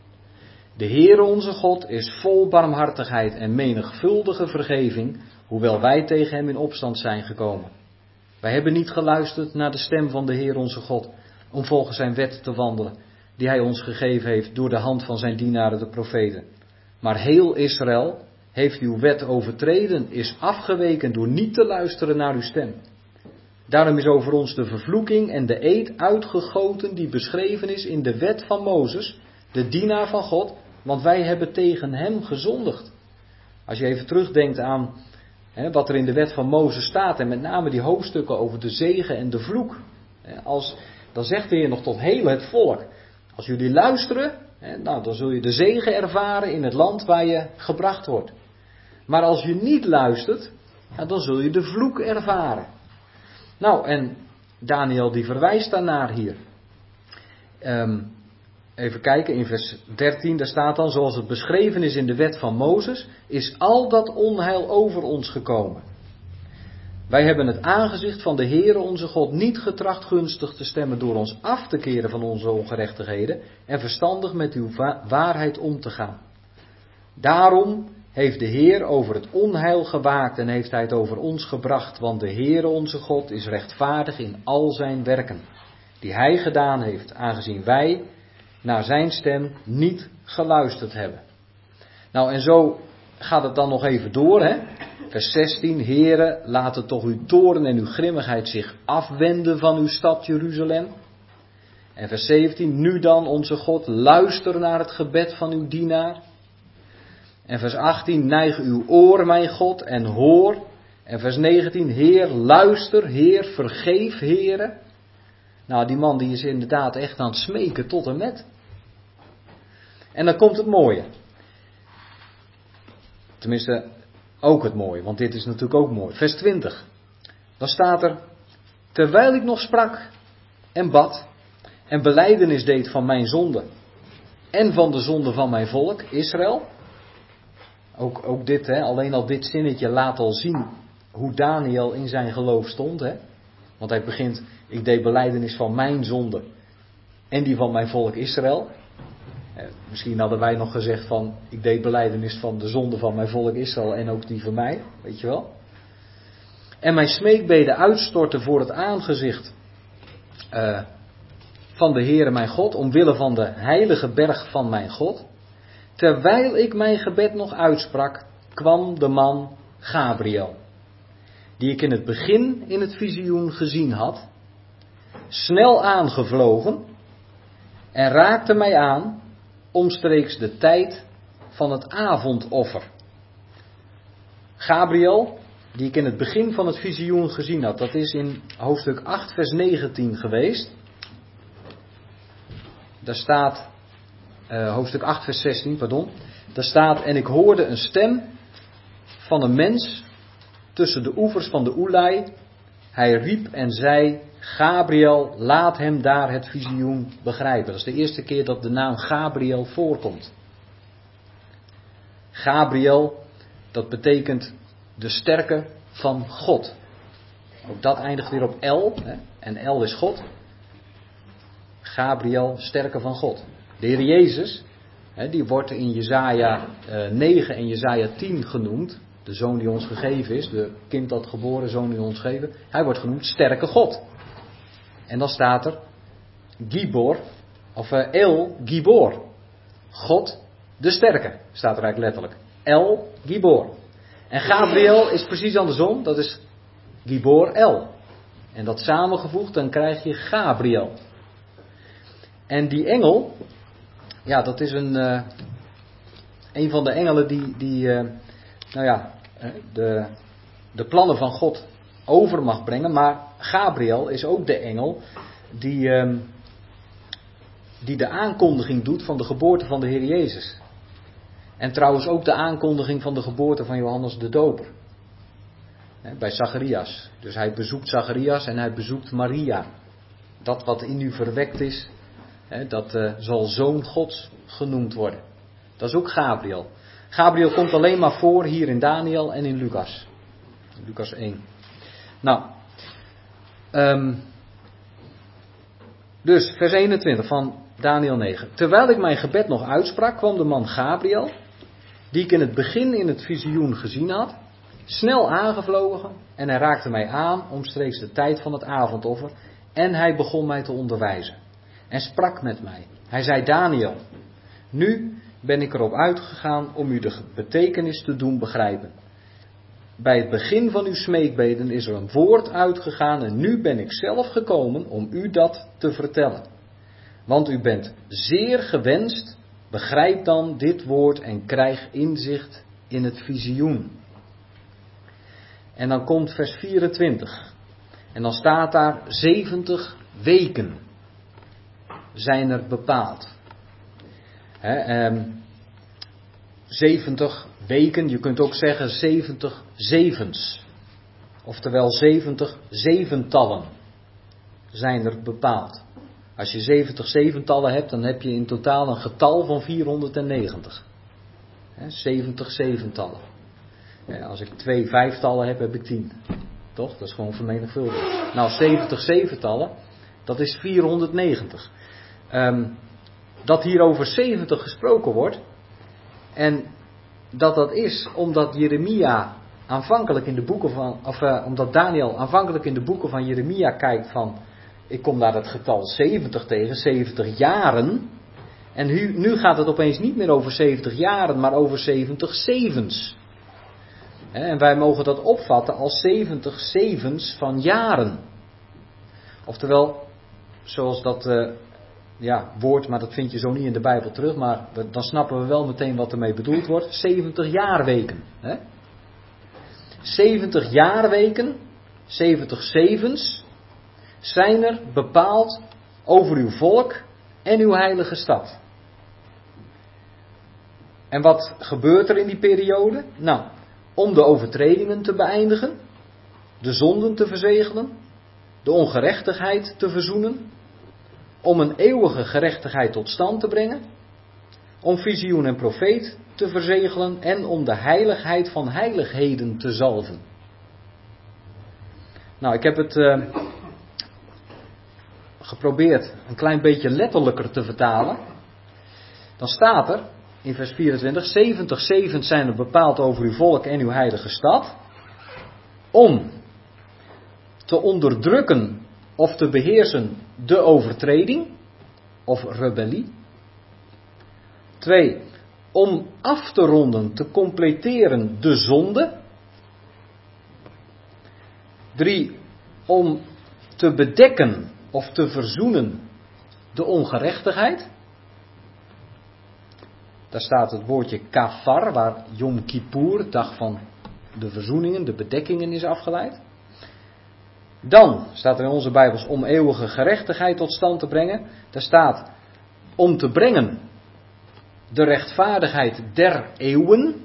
De Heere onze God is vol barmhartigheid en menigvuldige vergeving, hoewel wij tegen hem in opstand zijn gekomen. Wij hebben niet geluisterd naar de stem van de Heer onze God, om volgens zijn wet te wandelen, die hij ons gegeven heeft door de hand van zijn dienaren de profeten. Maar heel Israël heeft uw wet overtreden, is afgeweken door niet te luisteren naar uw stem. Daarom is over ons de vervloeking en de eed uitgegoten die beschreven is in de wet van Mozes, de dienaar van God, want wij hebben tegen hem gezondigd. Als je even terugdenkt aan hè, wat er in de wet van Mozes staat, en met name die hoofdstukken over de zegen en de vloek, hè, als, dan zegt de Heer nog tot heel het volk, als jullie luisteren, hè, nou, dan zul je de zegen ervaren in het land waar je gebracht wordt. Maar als je niet luistert, ja, dan zul je de vloek ervaren. Nou, en Daniel die verwijst daarnaar hier. Um, even kijken, in vers dertien, daar staat dan, zoals het beschreven is in de wet van Mozes, is al dat onheil over ons gekomen. Wij hebben het aangezicht van de Heere onze God niet getracht gunstig te stemmen door ons af te keren van onze ongerechtigheden en verstandig met uw va- waarheid om te gaan. Daarom heeft de Heer over het onheil gewaakt en heeft hij het over ons gebracht, want de Heere onze God is rechtvaardig in al zijn werken, die hij gedaan heeft, aangezien wij naar zijn stem niet geluisterd hebben. Nou, en zo gaat het dan nog even door, hè. Vers zestien, Heere, laten toch uw toorn en uw grimmigheid zich afwenden van uw stad Jeruzalem. En vers zeventien, nu dan, onze God, luister naar het gebed van uw dienaar. En vers achttien, neig uw oor, mijn God, en hoor. En vers negentien, Heer, luister, Heer, vergeef, Heere. Nou, die man die is inderdaad echt aan het smeken tot en met. En dan komt het mooie. Tenminste, ook het mooie, want dit is natuurlijk ook mooi. Vers twintig. Dan staat er, terwijl ik nog sprak en bad en belijdenis deed van mijn zonde en van de zonde van mijn volk, Israël. Ook, ook dit, hè, alleen al dit zinnetje laat al zien hoe Daniel in zijn geloof stond. Hè? Want hij begint, ik deed belijdenis van mijn zonde en die van mijn volk Israël. Eh, misschien hadden wij nog gezegd van, ik deed belijdenis van de zonde van mijn volk Israël en ook die van mij, weet je wel. En mijn smeekbeden uitstorten voor het aangezicht uh, van de Heere mijn God, omwille van de heilige berg van mijn God. Terwijl ik mijn gebed nog uitsprak, kwam de man Gabriel, die ik in het begin in het visioen gezien had, snel aangevlogen en raakte mij aan omstreeks de tijd van het avondoffer. Gabriel, die ik in het begin van het visioen gezien had, dat is in hoofdstuk acht vers negentien geweest. Daar staat, uh, hoofdstuk acht vers zestien, pardon. Daar staat, en ik hoorde een stem van een mens tussen de oevers van de Oelai. Hij riep en zei, Gabriel, laat hem daar het visioen begrijpen. Dat is de eerste keer dat de naam Gabriel voorkomt. Gabriel, dat betekent de sterke van God. Ook dat eindigt weer op El, hè? En El is God. Gabriel, sterke van God. De Heer Jezus, hè, die wordt in Jesaja uh, negen en Jesaja tien genoemd. De zoon die ons gegeven is, de kind dat geboren, zoon die ons gegeven. Hij wordt genoemd sterke God. En dan staat er Gibor, of uh, El Gibor. God de sterke, staat er eigenlijk letterlijk. El Gibor. En Gabriel is precies andersom, dat is Gibor El. En dat samengevoegd, dan krijg je Gabriel. En die engel, ja, dat is een, uh, een van de engelen die, die uh, nou ja, de, de plannen van God over mag brengen. Maar Gabriel is ook de engel die, uh, die de aankondiging doet van de geboorte van de Heer Jezus. En trouwens ook de aankondiging van de geboorte van Johannes de Doper. Hè, bij Zacharias. Dus hij bezoekt Zacharias en hij bezoekt Maria. Dat wat in u verwekt is, hè, dat uh, zal zoon Gods genoemd worden. Dat is ook Gabriel. Gabriel komt alleen maar voor hier in Daniel en in Lucas. Lucas één. Nou. Um, dus vers eenentwintig van Daniel negen. Terwijl ik mijn gebed nog uitsprak, kwam de man Gabriel, die ik in het begin in het visioen gezien had, snel aangevlogen en hij raakte mij aan omstreeks de tijd van het avondoffer en hij begon mij te onderwijzen en sprak met mij. Hij zei, Daniel, nu ben ik erop uitgegaan om u de betekenis te doen begrijpen. Bij het begin van uw smeekbeden is er een woord uitgegaan en nu ben ik zelf gekomen om u dat te vertellen. Want u bent zeer gewenst, begrijp dan dit woord en krijg inzicht in het visioen. En dan komt vers vierentwintig. En dan staat daar zeventig weken zijn er bepaald. He, um, zeventig weken, je kunt ook zeggen zeventig zevens. Oftewel zeventig zeventallen zijn er bepaald. Als je zeventig zeventallen hebt, dan heb je in totaal een getal van vierhonderdnegentig. He, zeventig zeventallen. Ja, als ik twee vijftallen heb, heb ik tien. Toch? Dat is gewoon vermenigvuldigd. Nou, zeventig zeventallen, dat is vierhonderdnegentig. Um, dat hier over zeventig gesproken wordt. En dat dat is omdat Jeremia aanvankelijk in de boeken van, of uh, omdat Daniel aanvankelijk in de boeken van Jeremia kijkt van, ik kom daar het getal zeventig tegen, zeventig jaren. En nu, nu gaat het opeens niet meer over zeventig jaren, maar over zeventig zevens. En wij mogen dat opvatten als zeventig zevens van jaren. Oftewel, zoals dat uh, ja, woord, maar dat vind je zo niet in de Bijbel terug, maar dan snappen we wel meteen wat ermee bedoeld wordt. zeventig jaarweken. Hè? zeventig jaarweken, zeventig zevens, zijn er bepaald over uw volk en uw heilige stad. En wat gebeurt er in die periode? Nou, om de overtredingen te beëindigen, de zonden te verzegelen, de ongerechtigheid te verzoenen, om een eeuwige gerechtigheid tot stand te brengen, om visioen en profeet te verzegelen en om de heiligheid van heiligheden te zalven. Nou, ik heb het uh, geprobeerd een klein beetje letterlijker te vertalen, dan staat er in vers vierentwintig, zeventig zevens zijn er bepaald over uw volk en uw heilige stad, om te onderdrukken of te beheersen de overtreding of rebellie. Twee, om af te ronden, te completeren de zonde. Drie, om te bedekken of te verzoenen de ongerechtigheid. Daar staat het woordje kafar, waar Yom Kippur, dag van de verzoeningen, de bedekkingen, is afgeleid. Dan staat er in onze Bijbels om eeuwige gerechtigheid tot stand te brengen. Daar staat om te brengen de rechtvaardigheid der eeuwen.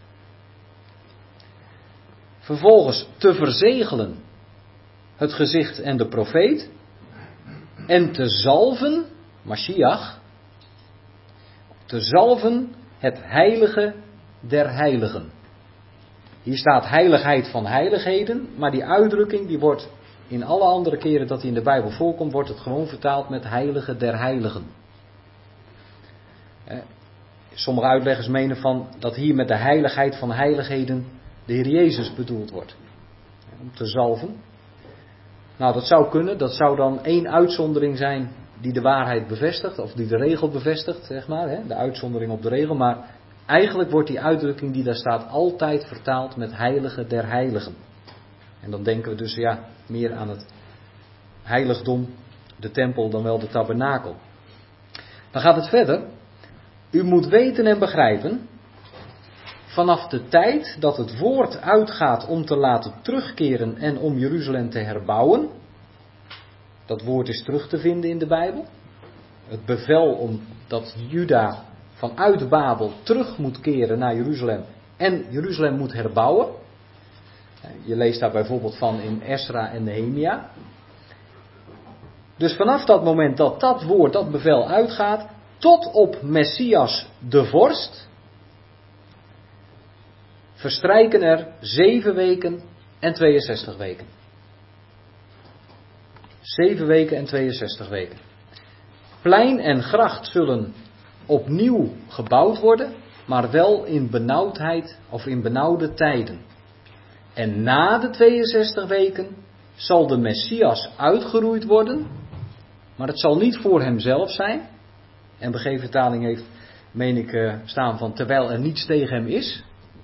Vervolgens te verzegelen het gezicht en de profeet. En te zalven, Mashiach, te zalven het heilige der heiligen. Hier staat heiligheid van heiligheden, maar die uitdrukking die wordt in alle andere keren dat die in de Bijbel voorkomt, wordt het gewoon vertaald met heilige der heiligen. Sommige uitleggers menen van dat hier met de heiligheid van heiligheden de Heer Jezus bedoeld wordt. Om te zalven. Nou, dat zou kunnen. Dat zou dan één uitzondering zijn die de waarheid bevestigt, of die de regel bevestigt, zeg maar. Hè? De uitzondering op de regel. Maar eigenlijk wordt die uitdrukking die daar staat altijd vertaald met heilige der heiligen. En dan denken we dus ja meer aan het heiligdom, de tempel, dan wel de tabernakel. Dan gaat het verder. U moet weten en begrijpen, vanaf de tijd dat het woord uitgaat om te laten terugkeren en om Jeruzalem te herbouwen. Dat woord is terug te vinden in de Bijbel. Het bevel om dat Juda vanuit Babel terug moet keren naar Jeruzalem en Jeruzalem moet herbouwen. Je leest daar bijvoorbeeld van in Esra en Nehemia. Dus vanaf dat moment dat dat woord, dat bevel uitgaat, tot op Messias de vorst, verstrijken er zeven weken en tweeënzestig weken. Zeven weken en tweeënzestig weken. Plein en gracht zullen opnieuw gebouwd worden, maar wel in benauwdheid of in benauwde tijden. En na de tweeënzestig weken zal de Messias uitgeroeid worden, maar het zal niet voor hemzelf zijn. En de G-vertaling heeft, meen ik, staan van terwijl er niets tegen hem is.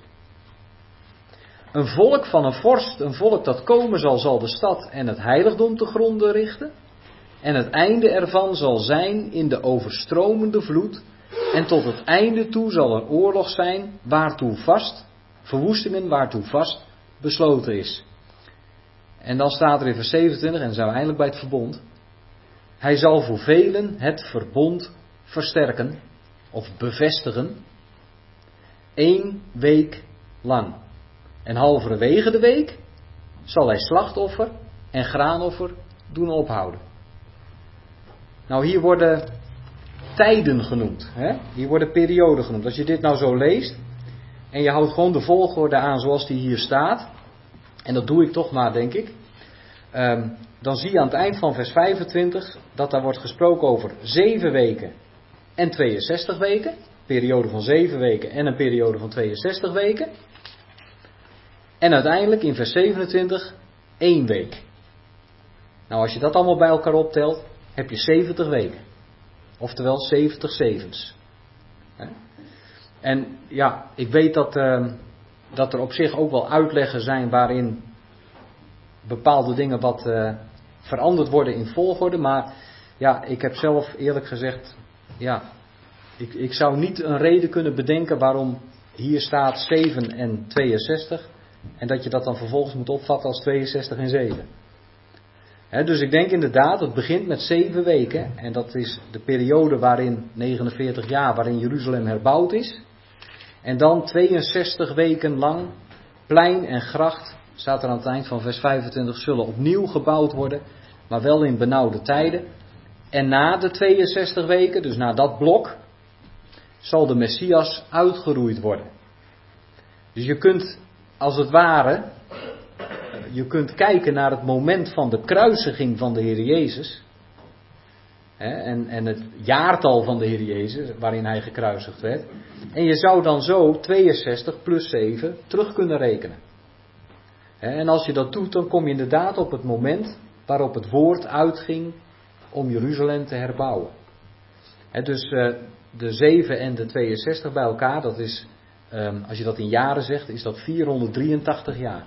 Een volk van een vorst, een volk dat komen zal, zal de stad en het heiligdom te gronde richten. En het einde ervan zal zijn in de overstromende vloed. En tot het einde toe zal er oorlog zijn, waartoe vast, verwoestingen waartoe vast besloten is. En dan staat er in vers zevenentwintig, en dan zijn we eindelijk bij het verbond. Hij zal voor velen het verbond versterken, of bevestigen, één week lang. En halverwege de week zal hij slachtoffer en graanoffer doen ophouden. Nou, hier worden tijden genoemd. Hè? Hier worden perioden genoemd. Als je dit nou zo leest en je houdt gewoon de volgorde aan zoals die hier staat. En dat doe ik toch maar, denk ik. Um, dan zie je aan het eind van vers vijfentwintig dat daar wordt gesproken over zeven weken en tweeënzestig weken. Een periode van zeven weken en een periode van tweeënzestig weken. En uiteindelijk in vers zevenentwintig één week. Nou, als je dat allemaal bij elkaar optelt, heb je zeventig weken. Oftewel zeventig zevens. En ja, ik weet dat, uh, dat er op zich ook wel uitleggen zijn waarin bepaalde dingen wat uh, veranderd worden in volgorde. Maar ja, ik heb zelf eerlijk gezegd, ja, ik, ik zou niet een reden kunnen bedenken waarom hier staat zeven en tweeënzestig. En dat je dat dan vervolgens moet opvatten als tweeënzestig en zeven. He, dus ik denk inderdaad, het begint met zeven weken. En dat is de periode waarin, negenenveertig jaar, waarin Jeruzalem herbouwd is. En dan tweeënzestig weken lang, plein en gracht, staat er aan het eind van vers vijfentwintig, zullen opnieuw gebouwd worden. Maar wel in benauwde tijden. En na de tweeënzestig weken, dus na dat blok, zal de Messias uitgeroeid worden. Dus je kunt, als het ware, je kunt kijken naar het moment van de kruisiging van de Heer Jezus. Hè, en, en het jaartal van de Heer Jezus, waarin hij gekruisigd werd. En je zou dan zo tweeënzestig plus zeven terug kunnen rekenen. Hè, en als je dat doet, dan kom je inderdaad op het moment waarop het woord uitging om Jeruzalem te herbouwen. Hè, dus uh, de zeven en de tweeënzestig bij elkaar, dat is, um, als je dat in jaren zegt, is dat vierhonderddrieëntachtig jaar.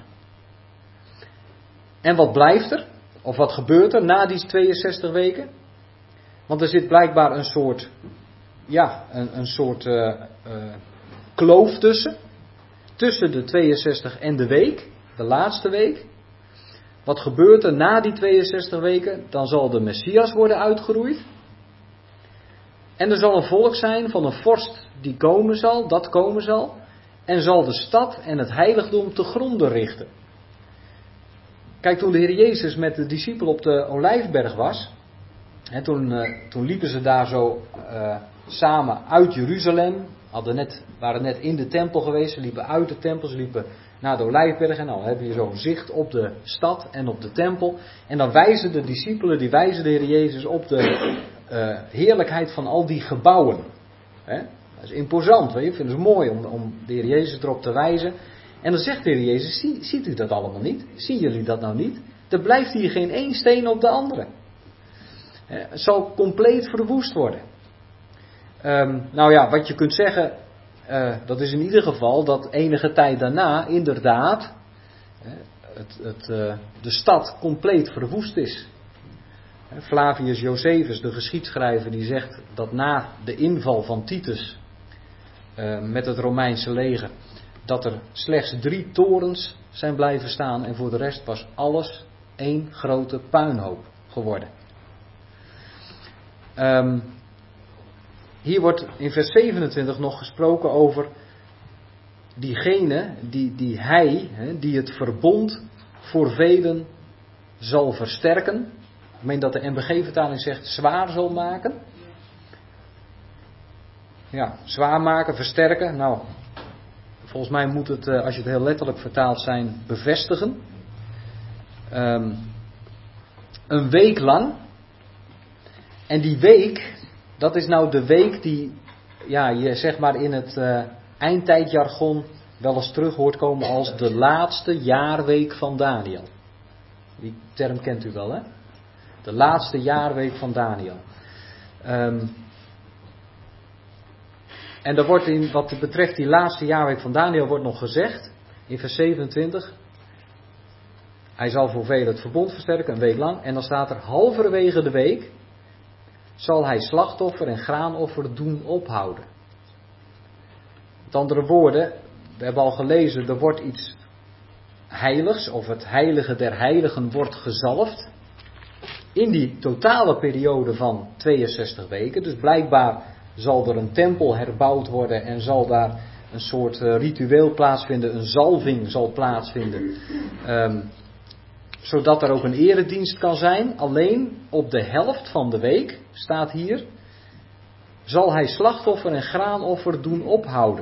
En wat blijft er? Of wat gebeurt er na die tweeënzestig weken? Want er zit blijkbaar een soort, ja, een, een soort uh, uh, kloof tussen. Tussen de tweeënzestig en de week, de laatste week. Wat gebeurt er na die tweeënzestig weken? Dan zal de Messias worden uitgeroeid. En er zal een volk zijn van een vorst die komen zal, dat komen zal. En zal de stad en het heiligdom te gronde richten. Kijk, toen de Heer Jezus met de discipelen op de Olijfberg was. Hè, toen, uh, toen liepen ze daar zo uh, samen uit Jeruzalem. Hadden net, waren net in de tempel geweest. Ze liepen uit de tempel. Ze liepen naar de Olijfberg. En dan heb je zo'n zicht op de stad en op de tempel. En dan wijzen de discipelen, die wijzen de Heer Jezus op de uh, heerlijkheid van al die gebouwen. Hè? Dat is imposant. Weet je? Ik vind het mooi om, om de Heer Jezus erop te wijzen. En dan zegt de Heer Jezus, zie, ziet u dat allemaal niet? Zien jullie dat nou niet? Er blijft hier geen één steen op de andere. Het zal compleet verwoest worden. Um, nou ja, wat je kunt zeggen, uh, dat is in ieder geval dat enige tijd daarna inderdaad uh, het, het, uh, de stad compleet verwoest is. Uh, Flavius Josephus, de geschiedschrijver, die zegt dat na de inval van Titus uh, met het Romeinse leger, dat er slechts drie torens zijn blijven staan en voor de rest was alles één grote puinhoop geworden. Um, hier wordt in vers zevenentwintig nog gesproken over diegene die, die hij, he, die het verbond voor velen zal versterken. Ik meen dat de N B G-vertaling zegt zwaar zal maken. Ja, zwaar maken, versterken. Nou, volgens mij moet het, als je het heel letterlijk vertaalt, zijn bevestigen. Um, een week lang. En die week, dat is nou de week die, ja, je zeg maar in het uh, eindtijdjargon wel eens terug hoort komen als de laatste jaarweek van Daniel. Die term kent u wel, hè? De laatste jaarweek van Daniel. Um, en er wordt in wat betreft die laatste jaarweek van Daniel wordt nog gezegd, in vers zevenentwintig, hij zal voor velen het verbond versterken, een week lang. En dan staat er halverwege de week zal hij slachtoffer en graanoffer doen ophouden. Met andere woorden, we hebben al gelezen, er wordt iets heiligs, of het heilige der heiligen wordt gezalfd. In die totale periode van tweeënzestig weken. Dus blijkbaar zal er een tempel herbouwd worden en zal daar een soort ritueel plaatsvinden, een zalving zal plaatsvinden. Um, Zodat er ook een eredienst kan zijn. Alleen op de helft van de week, staat hier, zal hij slachtoffer en graanoffer doen ophouden.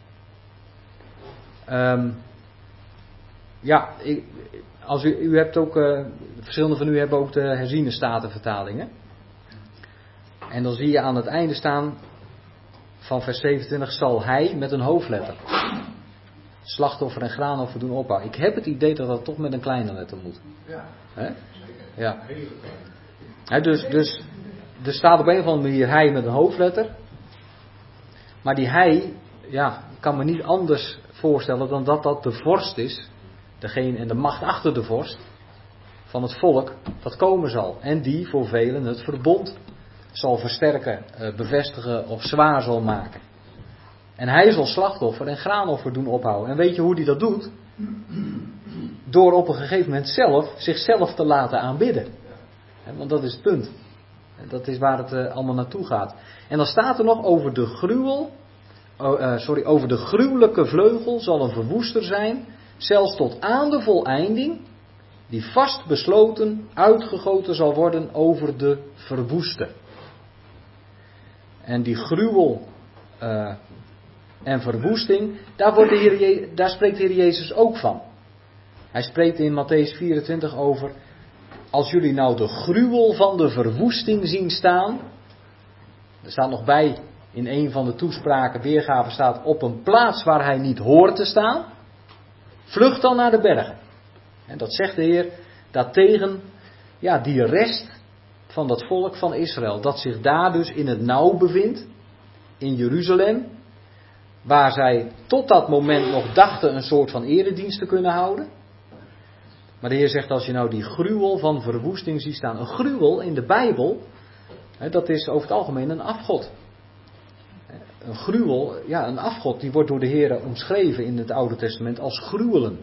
Um, ja, ik, als u, u hebt ook, uh, verschillende van u hebben ook de herziene statenvertalingen. En dan zie je aan het einde staan van vers zevenentwintig, zal hij met een hoofdletter slachtoffer en graanoffer doen ophouden. Ik heb het idee dat dat toch met een kleine letter moet. Ja. He? Ja. He, dus, dus er staat op een of andere manier hij met een hoofdletter. Maar die hij, ja, kan me niet anders voorstellen dan dat dat de vorst is. Degene en de macht achter de vorst. Van het volk dat komen zal. En die voor velen het verbond zal versterken, bevestigen of zwaar zal maken. En hij zal slachtoffer en graanoffer doen ophouden. En weet je hoe hij dat doet? Door op een gegeven moment zelf, zichzelf te laten aanbidden. Want dat is het punt. Dat is waar het allemaal naartoe gaat. En dan staat er nog over de gruwel. Oh, uh, sorry, over de gruwelijke vleugel zal een verwoester zijn. Zelfs tot aan de voleinding. Die vast besloten uitgegoten zal worden over de verwoeste. En die gruwel uh, en verwoesting, daar, wordt de Heer Je- daar spreekt de Heer Jezus ook van. Hij spreekt in Mattheüs vierentwintig over, als jullie nou de gruwel van de verwoesting zien staan. Er staat nog bij in een van de toespraken, weergave staat op een plaats waar hij niet hoort te staan. Vlucht dan naar de bergen. En dat zegt de Heer daartegen, ja, die rest van dat volk van Israël, dat zich daar dus in het nauw bevindt, in Jeruzalem, waar zij tot dat moment nog dachten een soort van eredienst te kunnen houden. Maar de Heer zegt, als je nou die gruwel van verwoesting ziet staan, een gruwel in de Bijbel, hè, dat is over het algemeen een afgod. Een gruwel, ja, een afgod, die wordt door de Heer omschreven in het Oude Testament als gruwelen.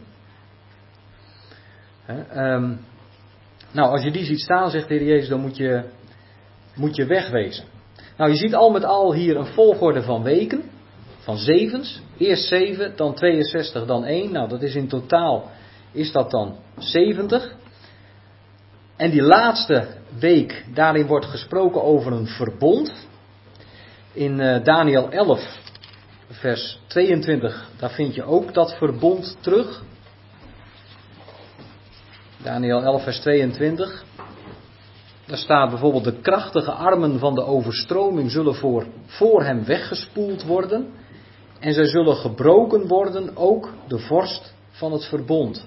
Hè, um, nou, als je die ziet staan, zegt de Heer Jezus, dan moet je, moet je wegwezen. Nou, je ziet al met al hier een volgorde van weken, van zevens. Eerst zeven, dan tweeënzestig, dan één. Nou, dat is in totaal, is dat dan zeventig. En die laatste week, daarin wordt gesproken over een verbond. In uh, Daniël elf, vers tweeëntwintig, daar vind je ook dat verbond terug. Daniël elf, vers tweeëntwintig. Daar staat bijvoorbeeld, de krachtige armen van de overstroming zullen voor, voor hem weggespoeld worden. En zij zullen gebroken worden, ook de vorst van het verbond.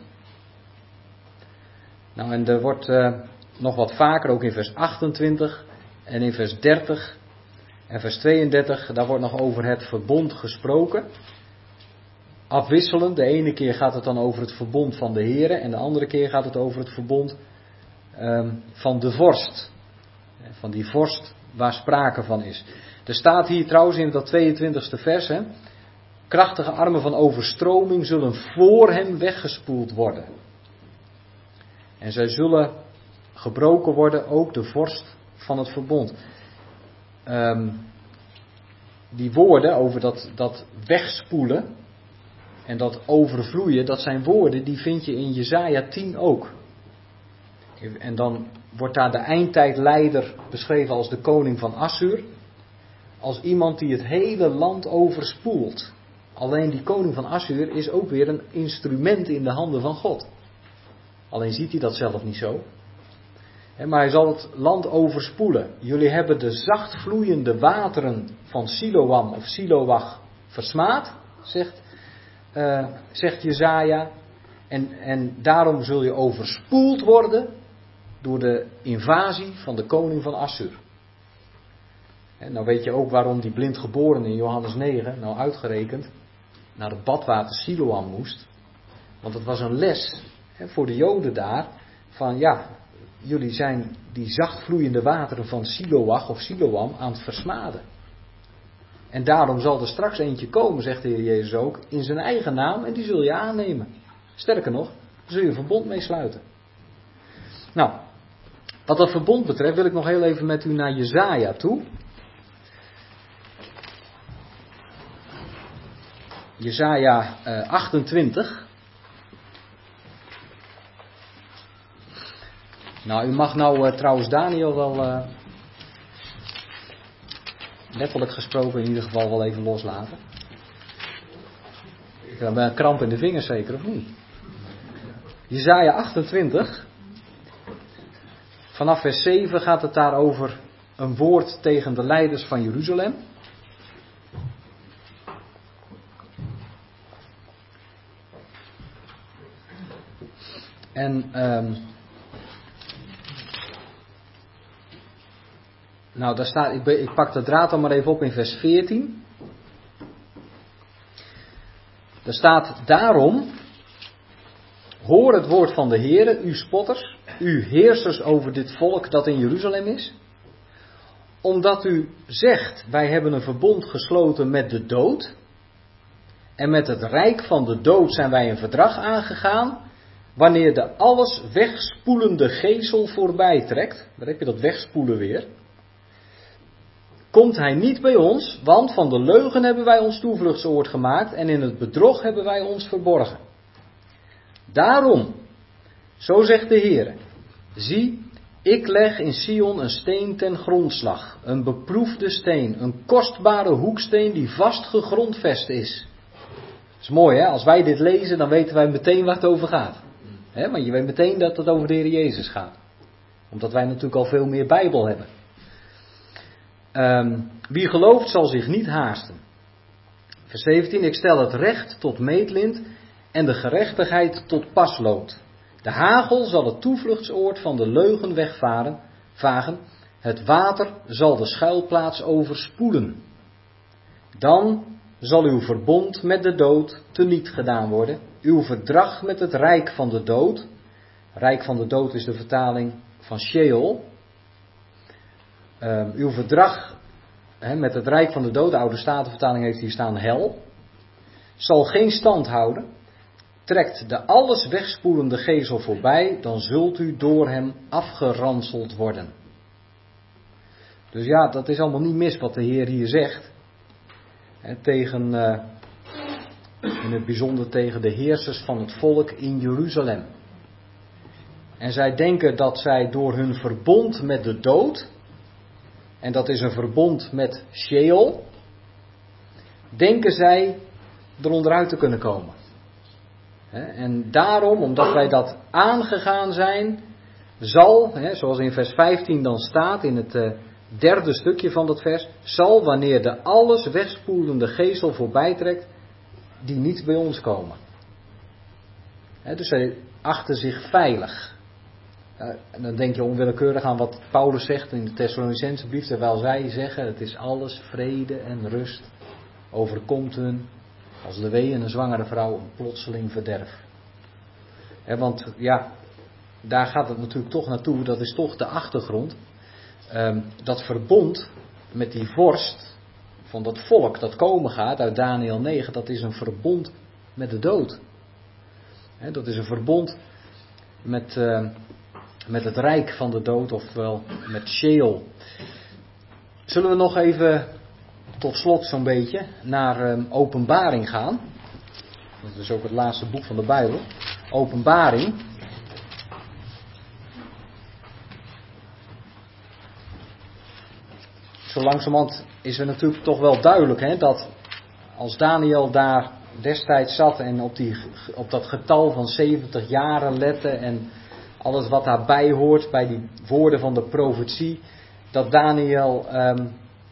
Nou, en er wordt uh, nog wat vaker, ook in vers achtentwintig en in vers dertig en vers tweeëndertig, daar wordt nog over het verbond gesproken. Afwisselend, de ene keer gaat het dan over het verbond van de Here en de andere keer gaat het over het verbond um, van de vorst. Van die vorst waar sprake van is. Er staat hier trouwens in dat tweeëntwintigste vers, hè, krachtige armen van overstroming zullen voor hem weggespoeld worden. En zij zullen gebroken worden, ook de vorst van het verbond. Um, die woorden over dat, dat wegspoelen en dat overvloeien, dat zijn woorden die vind je in Jesaja tien ook. En dan wordt daar de eindtijdleider beschreven als de koning van Assur. Als iemand die het hele land overspoelt. Alleen die koning van Assur is ook weer een instrument in de handen van God. Alleen ziet hij dat zelf niet zo. Maar hij zal het land overspoelen. Jullie hebben de zacht vloeiende wateren van Siloam of Siloach versmaad, zegt, uh, zegt Jesaja. En, en daarom zul je overspoeld worden door de invasie van de koning van Assur. En nou weet je ook waarom die blindgeborene in Johannes negen, nou uitgerekend, naar het badwater Siloam moest. Want het was een les hè, voor de Joden daar, van ja, jullie zijn die zachtvloeiende wateren van Siloach of Siloam aan het versmaden. En daarom zal er straks eentje komen, zegt de Heer Jezus ook, in zijn eigen naam en die zul je aannemen. Sterker nog, daar zul je een verbond mee sluiten. Nou, wat dat verbond betreft wil ik nog heel even met u naar Jesaja toe. Jesaja uh, achtentwintig. Nou, u mag nou uh, trouwens Daniel wel, uh, letterlijk gesproken in ieder geval wel even loslaten. Ik heb een kramp in de vingers zeker, of niet? Jesaja achtentwintig. Vanaf vers zeven gaat het daar over een woord tegen de leiders van Jeruzalem. En um, nou, daar staat, ik, ik pak de draad dan maar even op in vers veertien. Daar staat, daarom, hoor het woord van de Heere, u spotters, u heersers over dit volk dat in Jeruzalem is. Omdat u zegt, wij hebben een verbond gesloten met de dood. En met het rijk van de dood zijn wij een verdrag aangegaan. Wanneer de alles wegspoelende geesel voorbij trekt, daar heb je dat wegspoelen weer, komt hij niet bij ons, want van de leugen hebben wij ons toevluchtsoord gemaakt en in het bedrog hebben wij ons verborgen. Daarom, zo zegt de Heer, zie, ik leg in Sion een steen ten grondslag, een beproefde steen, een kostbare hoeksteen die vast gegrondvest is. Dat is mooi hè, als wij dit lezen dan weten wij meteen waar het over gaat. He, maar je weet meteen dat het over de Heer Jezus gaat. Omdat wij natuurlijk al veel meer Bijbel hebben. Um, wie gelooft zal zich niet haasten. Vers zeventien. Ik stel het recht tot meetlint en de gerechtigheid tot paslood. De hagel zal het toevluchtsoord van de leugen wegvaren, vagen. Het water zal de schuilplaats overspoelen. Dan zal uw verbond met de dood teniet gedaan worden. Uw verdrag met het rijk van de dood. Rijk van de dood is de vertaling van Sheol. Uh, uw verdrag he, met het rijk van de dood, de oude statenvertaling heeft hier staan hel. Zal geen stand houden. Trekt de alles wegspoelende gezel voorbij, dan zult u door hem afgeranseld worden. Dus ja, dat is allemaal niet mis wat de Heer hier zegt. He, tegen, uh, in het bijzonder tegen de heersers van het volk in Jeruzalem. En zij denken dat zij door hun verbond met de dood, en dat is een verbond met Sheol, denken zij eronder uit te kunnen komen. En daarom, omdat wij dat aangegaan zijn, zal, zoals in vers vijftien dan staat, in het derde stukje van dat vers, zal wanneer de alles wegspoelende gezel voorbij trekt, die niet bij ons komen. Dus zij achten zich veilig. En dan denk je onwillekeurig aan wat Paulus zegt in de Thessalonicense brief, terwijl zij zeggen, het is alles vrede en rust, overkomt hun als de wee en een zwangere vrouw een plotseling verderf. He, want ja, daar gaat het natuurlijk toch naartoe, dat is toch de achtergrond. Um, dat verbond met die vorst van dat volk dat komen gaat uit Daniel negen, dat is een verbond met de dood. He, dat is een verbond met, uh, met het rijk van de dood, ofwel met Sheol. Zullen we nog even tot slot zo'n beetje naar um, Openbaring gaan. Dat is ook het laatste boek van de Bijbel. Openbaring. Zo langzamerhand is er natuurlijk toch wel duidelijk, hè, dat als Daniel daar destijds zat en op, die, op dat getal van zeventig jaren lette en alles wat daarbij hoort bij die woorden van de profetie, dat Daniel um,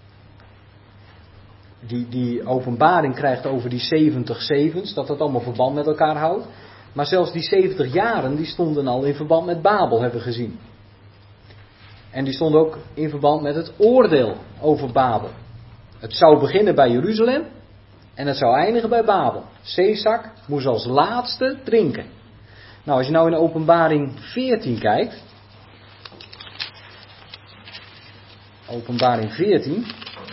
die, die openbaring krijgt over die zeventig zevens, dat dat allemaal verband met elkaar houdt. Maar zelfs die zeventig jaren, die stonden al in verband met Babel, hebben we gezien. En die stonden ook in verband met het oordeel over Babel. Het zou beginnen bij Jeruzalem en het zou eindigen bij Babel. Sesak moest als laatste drinken. Nou, als je nou in Openbaring veertien kijkt. Openbaring veertien.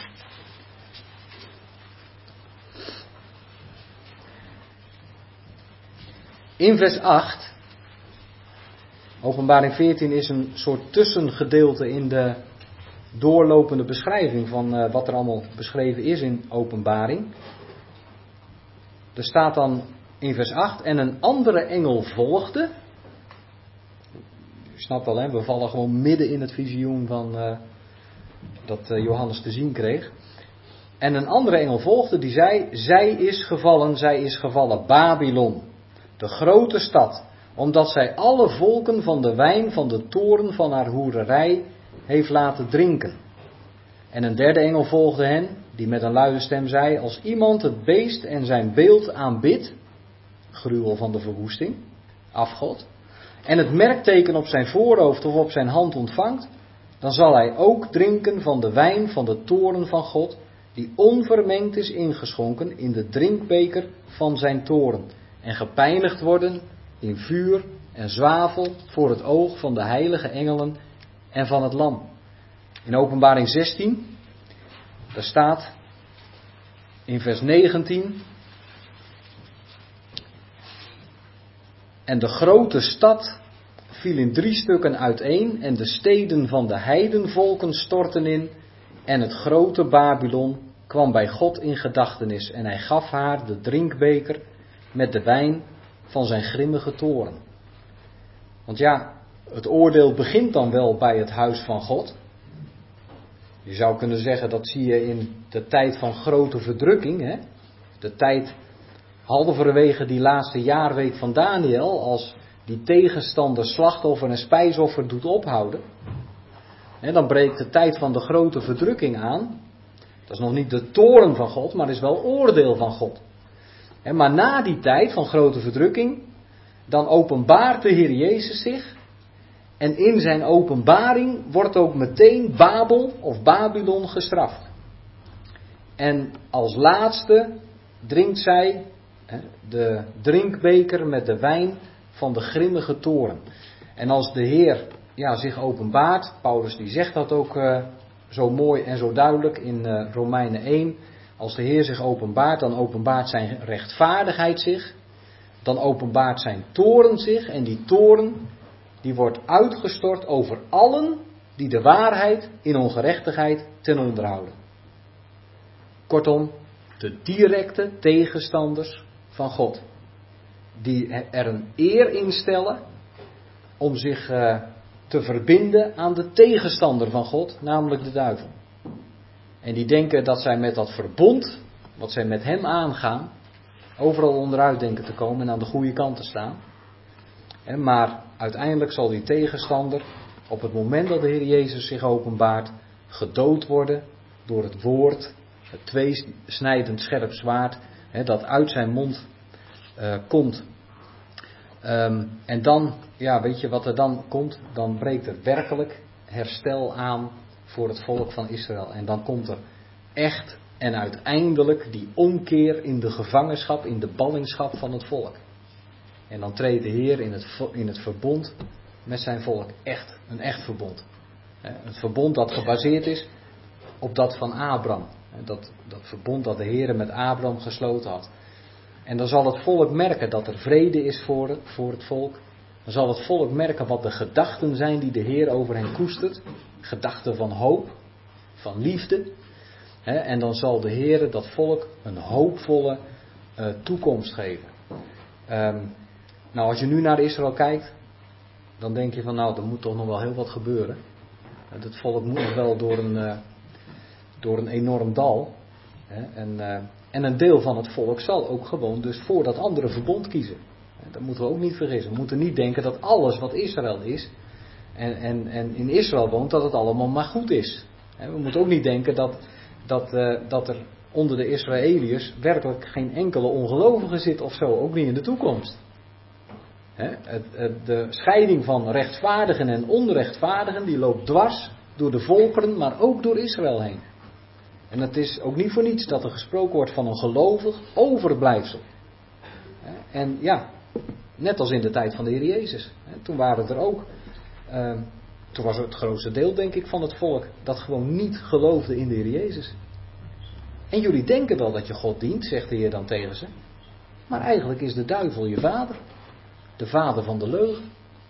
In vers acht. Openbaring veertien is een soort tussengedeelte in de doorlopende beschrijving van uh, wat er allemaal beschreven is in Openbaring. Er staat dan in vers acht, en een andere engel volgde. Je snapt wel, hè, we vallen gewoon midden in het visioen van uh, dat uh, Johannes te zien kreeg. En een andere engel volgde die zei, zij is gevallen, zij is gevallen, Babylon, de grote stad, omdat zij alle volken van de wijn van de toorn van haar hoererij heeft laten drinken. En een derde engel volgde hen, die met een luide stem zei, als iemand het beest en zijn beeld aanbidt, gruwel van de verwoesting, afgod, en het merkteken op zijn voorhoofd of op zijn hand ontvangt, dan zal hij ook drinken van de wijn van de toorn van God, die onvermengd is ingeschonken in de drinkbeker van zijn toorn, en gepijnigd worden in vuur en zwavel voor het oog van de heilige engelen en van het lam. In Openbaring zestien, daar staat in vers negentien, en de grote stad viel in drie stukken uiteen en de steden van de heidenvolken stortten in en het grote Babylon kwam bij God in gedachtenis en hij gaf haar de drinkbeker met de wijn van zijn grimmige toorn. Want ja, het oordeel begint dan wel bij het huis van God. Je zou kunnen zeggen, dat zie je in de tijd van grote verdrukking. Hè? De tijd halverwege die laatste jaarweek van Daniel, als die tegenstander slachtoffer en spijsoffer doet ophouden. En dan breekt de tijd van de grote verdrukking aan. Dat is nog niet de toorn van God, maar is wel oordeel van God. En maar na die tijd van grote verdrukking, dan openbaart de Heer Jezus zich. En in zijn openbaring wordt ook meteen Babel of Babylon gestraft. En als laatste drinkt zij de drinkbeker met de wijn van de grimmige toorn. En als de Heer ja, zich openbaart, Paulus die zegt dat ook uh, zo mooi en zo duidelijk in uh, Romeinen één. Als de Heer zich openbaart, dan openbaart zijn rechtvaardigheid zich. Dan openbaart zijn toorn zich. En die toorn die wordt uitgestort over allen die de waarheid in ongerechtigheid ten onder houden. Kortom, de directe tegenstanders van God. Die er een eer in stellen om zich uh, te verbinden aan de tegenstander van God, namelijk de duivel. En die denken dat zij met dat verbond, wat zij met hem aangaan, overal onderuit denken te komen en aan de goede kant te staan. En maar uiteindelijk zal die tegenstander, op het moment dat de Heer Jezus zich openbaart, gedood worden door het woord, het tweesnijdend scherp zwaard, hè, dat uit zijn mond uh, komt. Um, en dan, ja, weet je wat er dan komt? Dan breekt er werkelijk herstel aan voor het volk van Israël. En dan komt er echt en uiteindelijk die omkeer in de gevangenschap, in de ballingschap van het volk. En dan treedt de Heer in het, in het verbond met zijn volk. Echt, een echt verbond. Het verbond dat gebaseerd is op dat van Abraham. Dat, dat verbond dat de Heer met Abraham gesloten had. En dan zal het volk merken dat er vrede is voor het, voor het volk. Dan zal het volk merken wat de gedachten zijn die de Heer over hen koestert. Gedachten van hoop, van liefde. En dan zal de Heer dat volk een hoopvolle uh, toekomst geven. Um, nou, als je nu naar Israël kijkt, dan denk je van nou, er moet toch nog wel heel wat gebeuren. Het volk moet nog wel door een, uh, door een enorm dal. En, uh, en een deel van het volk zal ook gewoon dus voor dat andere verbond kiezen. Dat moeten we ook niet vergissen. We moeten niet denken dat alles wat Israël is en, en, en in Israël woont, dat het allemaal maar goed is. We moeten ook niet denken dat, dat, uh, dat er onder de Israëliërs werkelijk geen enkele ongelovige zit of zo. Ook niet in de toekomst. He, het, het, de scheiding van rechtvaardigen en onrechtvaardigen die loopt dwars door de volkeren, maar ook door Israël heen. En het is ook niet voor niets dat er gesproken wordt van een gelovig overblijfsel. He, en ja, net als in de tijd van de Heer Jezus. He, toen waren er ook, uh, toen was het grootste deel denk ik van het volk dat gewoon niet geloofde in de Heer Jezus. En jullie denken wel dat je God dient, zegt de Heer dan tegen ze. Maar eigenlijk is de duivel je vader. De vader van de leugen.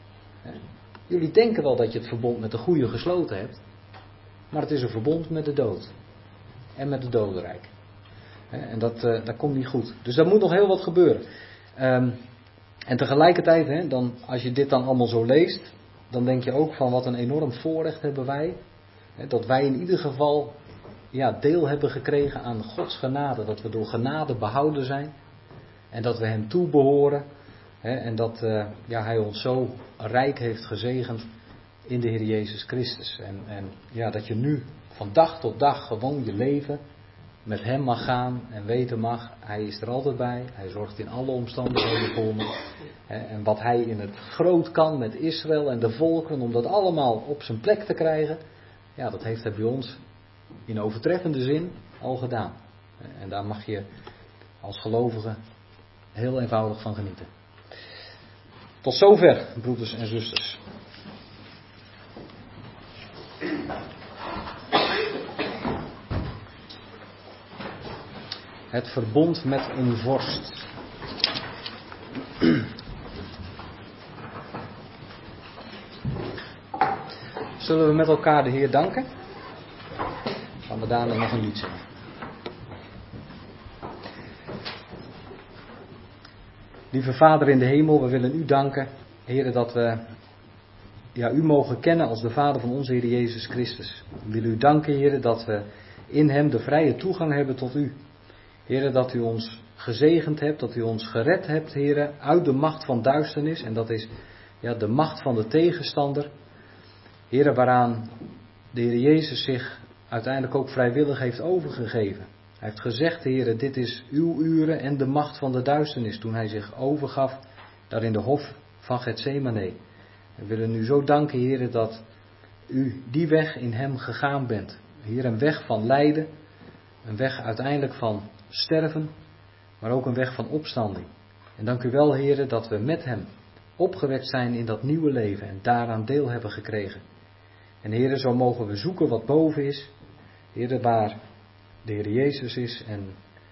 Jullie denken wel dat je het verbond met de goede gesloten hebt. Maar het is een verbond met de dood. En met het dodenrijk. En dat, uh, dat komt niet goed. Dus daar moet nog heel wat gebeuren. Um, en tegelijkertijd, hè, dan, als je dit dan allemaal zo leest, dan denk je ook van wat een enorm voorrecht hebben wij. Hè, dat wij in ieder geval ja, deel hebben gekregen aan Gods genade. Dat we door genade behouden zijn. En dat we hem toebehoren. He, en dat uh, ja, hij ons zo rijk heeft gezegend in de Heer Jezus Christus. En, en ja, dat je nu van dag tot dag gewoon je leven met hem mag gaan en weten mag. Hij is er altijd bij. Hij zorgt in alle omstandigheden voor me. He, en wat hij in het groot kan met Israël en de volkeren om dat allemaal op zijn plek te krijgen. Ja, dat heeft hij bij ons in overtreffende zin al gedaan. En daar mag je als gelovige heel eenvoudig van genieten. Tot zover, broeders en zusters. Het verbond met een vorst. Zullen we met elkaar de Heer danken? Gaan we daarna nog een lied zingen. Lieve Vader in de hemel, we willen u danken, Heere, dat we ja, u mogen kennen als de Vader van onze Heer Jezus Christus. We willen u danken, Heere, dat we in hem de vrije toegang hebben tot u. Heere, dat u ons gezegend hebt, dat u ons gered hebt, Heere, uit de macht van duisternis. En dat is ja, de macht van de tegenstander. Heere, waaraan de Heer Jezus zich uiteindelijk ook vrijwillig heeft overgegeven. Hij heeft gezegd, Heer, dit is uw uren en de macht van de duisternis, toen hij zich overgaf daar in de hof van Getsemane. We willen u zo danken, Heer, dat u die weg in hem gegaan bent. Heer, een weg van lijden, een weg uiteindelijk van sterven, maar ook een weg van opstanding. En dank u wel, Heer, dat we met hem opgewekt zijn in dat nieuwe leven en daaraan deel hebben gekregen. En Heer, zo mogen we zoeken wat boven is. Heer, waar de Heer Jezus is en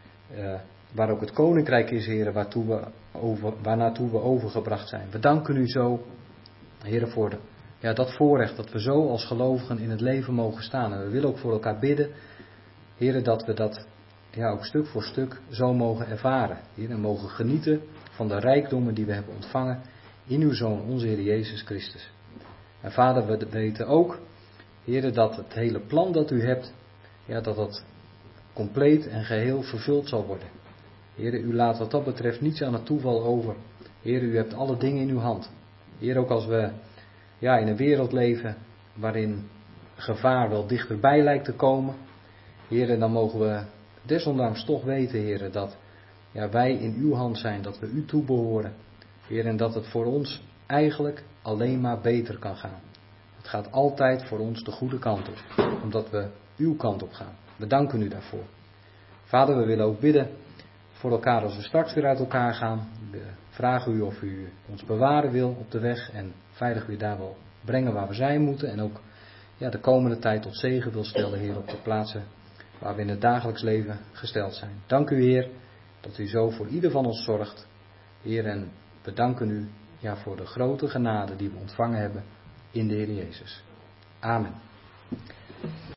uh, waar ook het koninkrijk is, Heer, waartoe we over, waarnaartoe we overgebracht zijn. We danken u zo, Heer, voor de, ja, dat voorrecht dat we zo als gelovigen in het leven mogen staan. En we willen ook voor elkaar bidden, Heer, dat we dat ja, ook stuk voor stuk zo mogen ervaren. Heer, en mogen genieten van de rijkdommen die we hebben ontvangen in uw Zoon, onze Heer Jezus Christus. En Vader, we weten ook, Heer, dat het hele plan dat u hebt, ja, dat dat compleet en geheel vervuld zal worden. Heer, u laat wat dat betreft niets aan het toeval over. Heer, u hebt alle dingen in uw hand. Heer, ook als we ja, in een wereld leven waarin gevaar wel dichterbij lijkt te komen. Heer, dan mogen we desondanks toch weten, Heer, dat ja, wij in uw hand zijn, dat we u toebehoren. Heer, en dat het voor ons eigenlijk alleen maar beter kan gaan. Het gaat altijd voor ons de goede kant op, omdat we uw kant op gaan. We danken u daarvoor. Vader, we willen ook bidden voor elkaar als we straks weer uit elkaar gaan. We vragen u of u ons bewaren wil op de weg en veilig weer daar wel brengen waar we zijn moeten. En ook ja, de komende tijd tot zegen wil stellen, Heer, op de plaatsen waar we in het dagelijks leven gesteld zijn. Dank u, Heer, dat u zo voor ieder van ons zorgt. Heer, en we danken u ja, voor de grote genade die we ontvangen hebben in de Heer Jezus. Amen.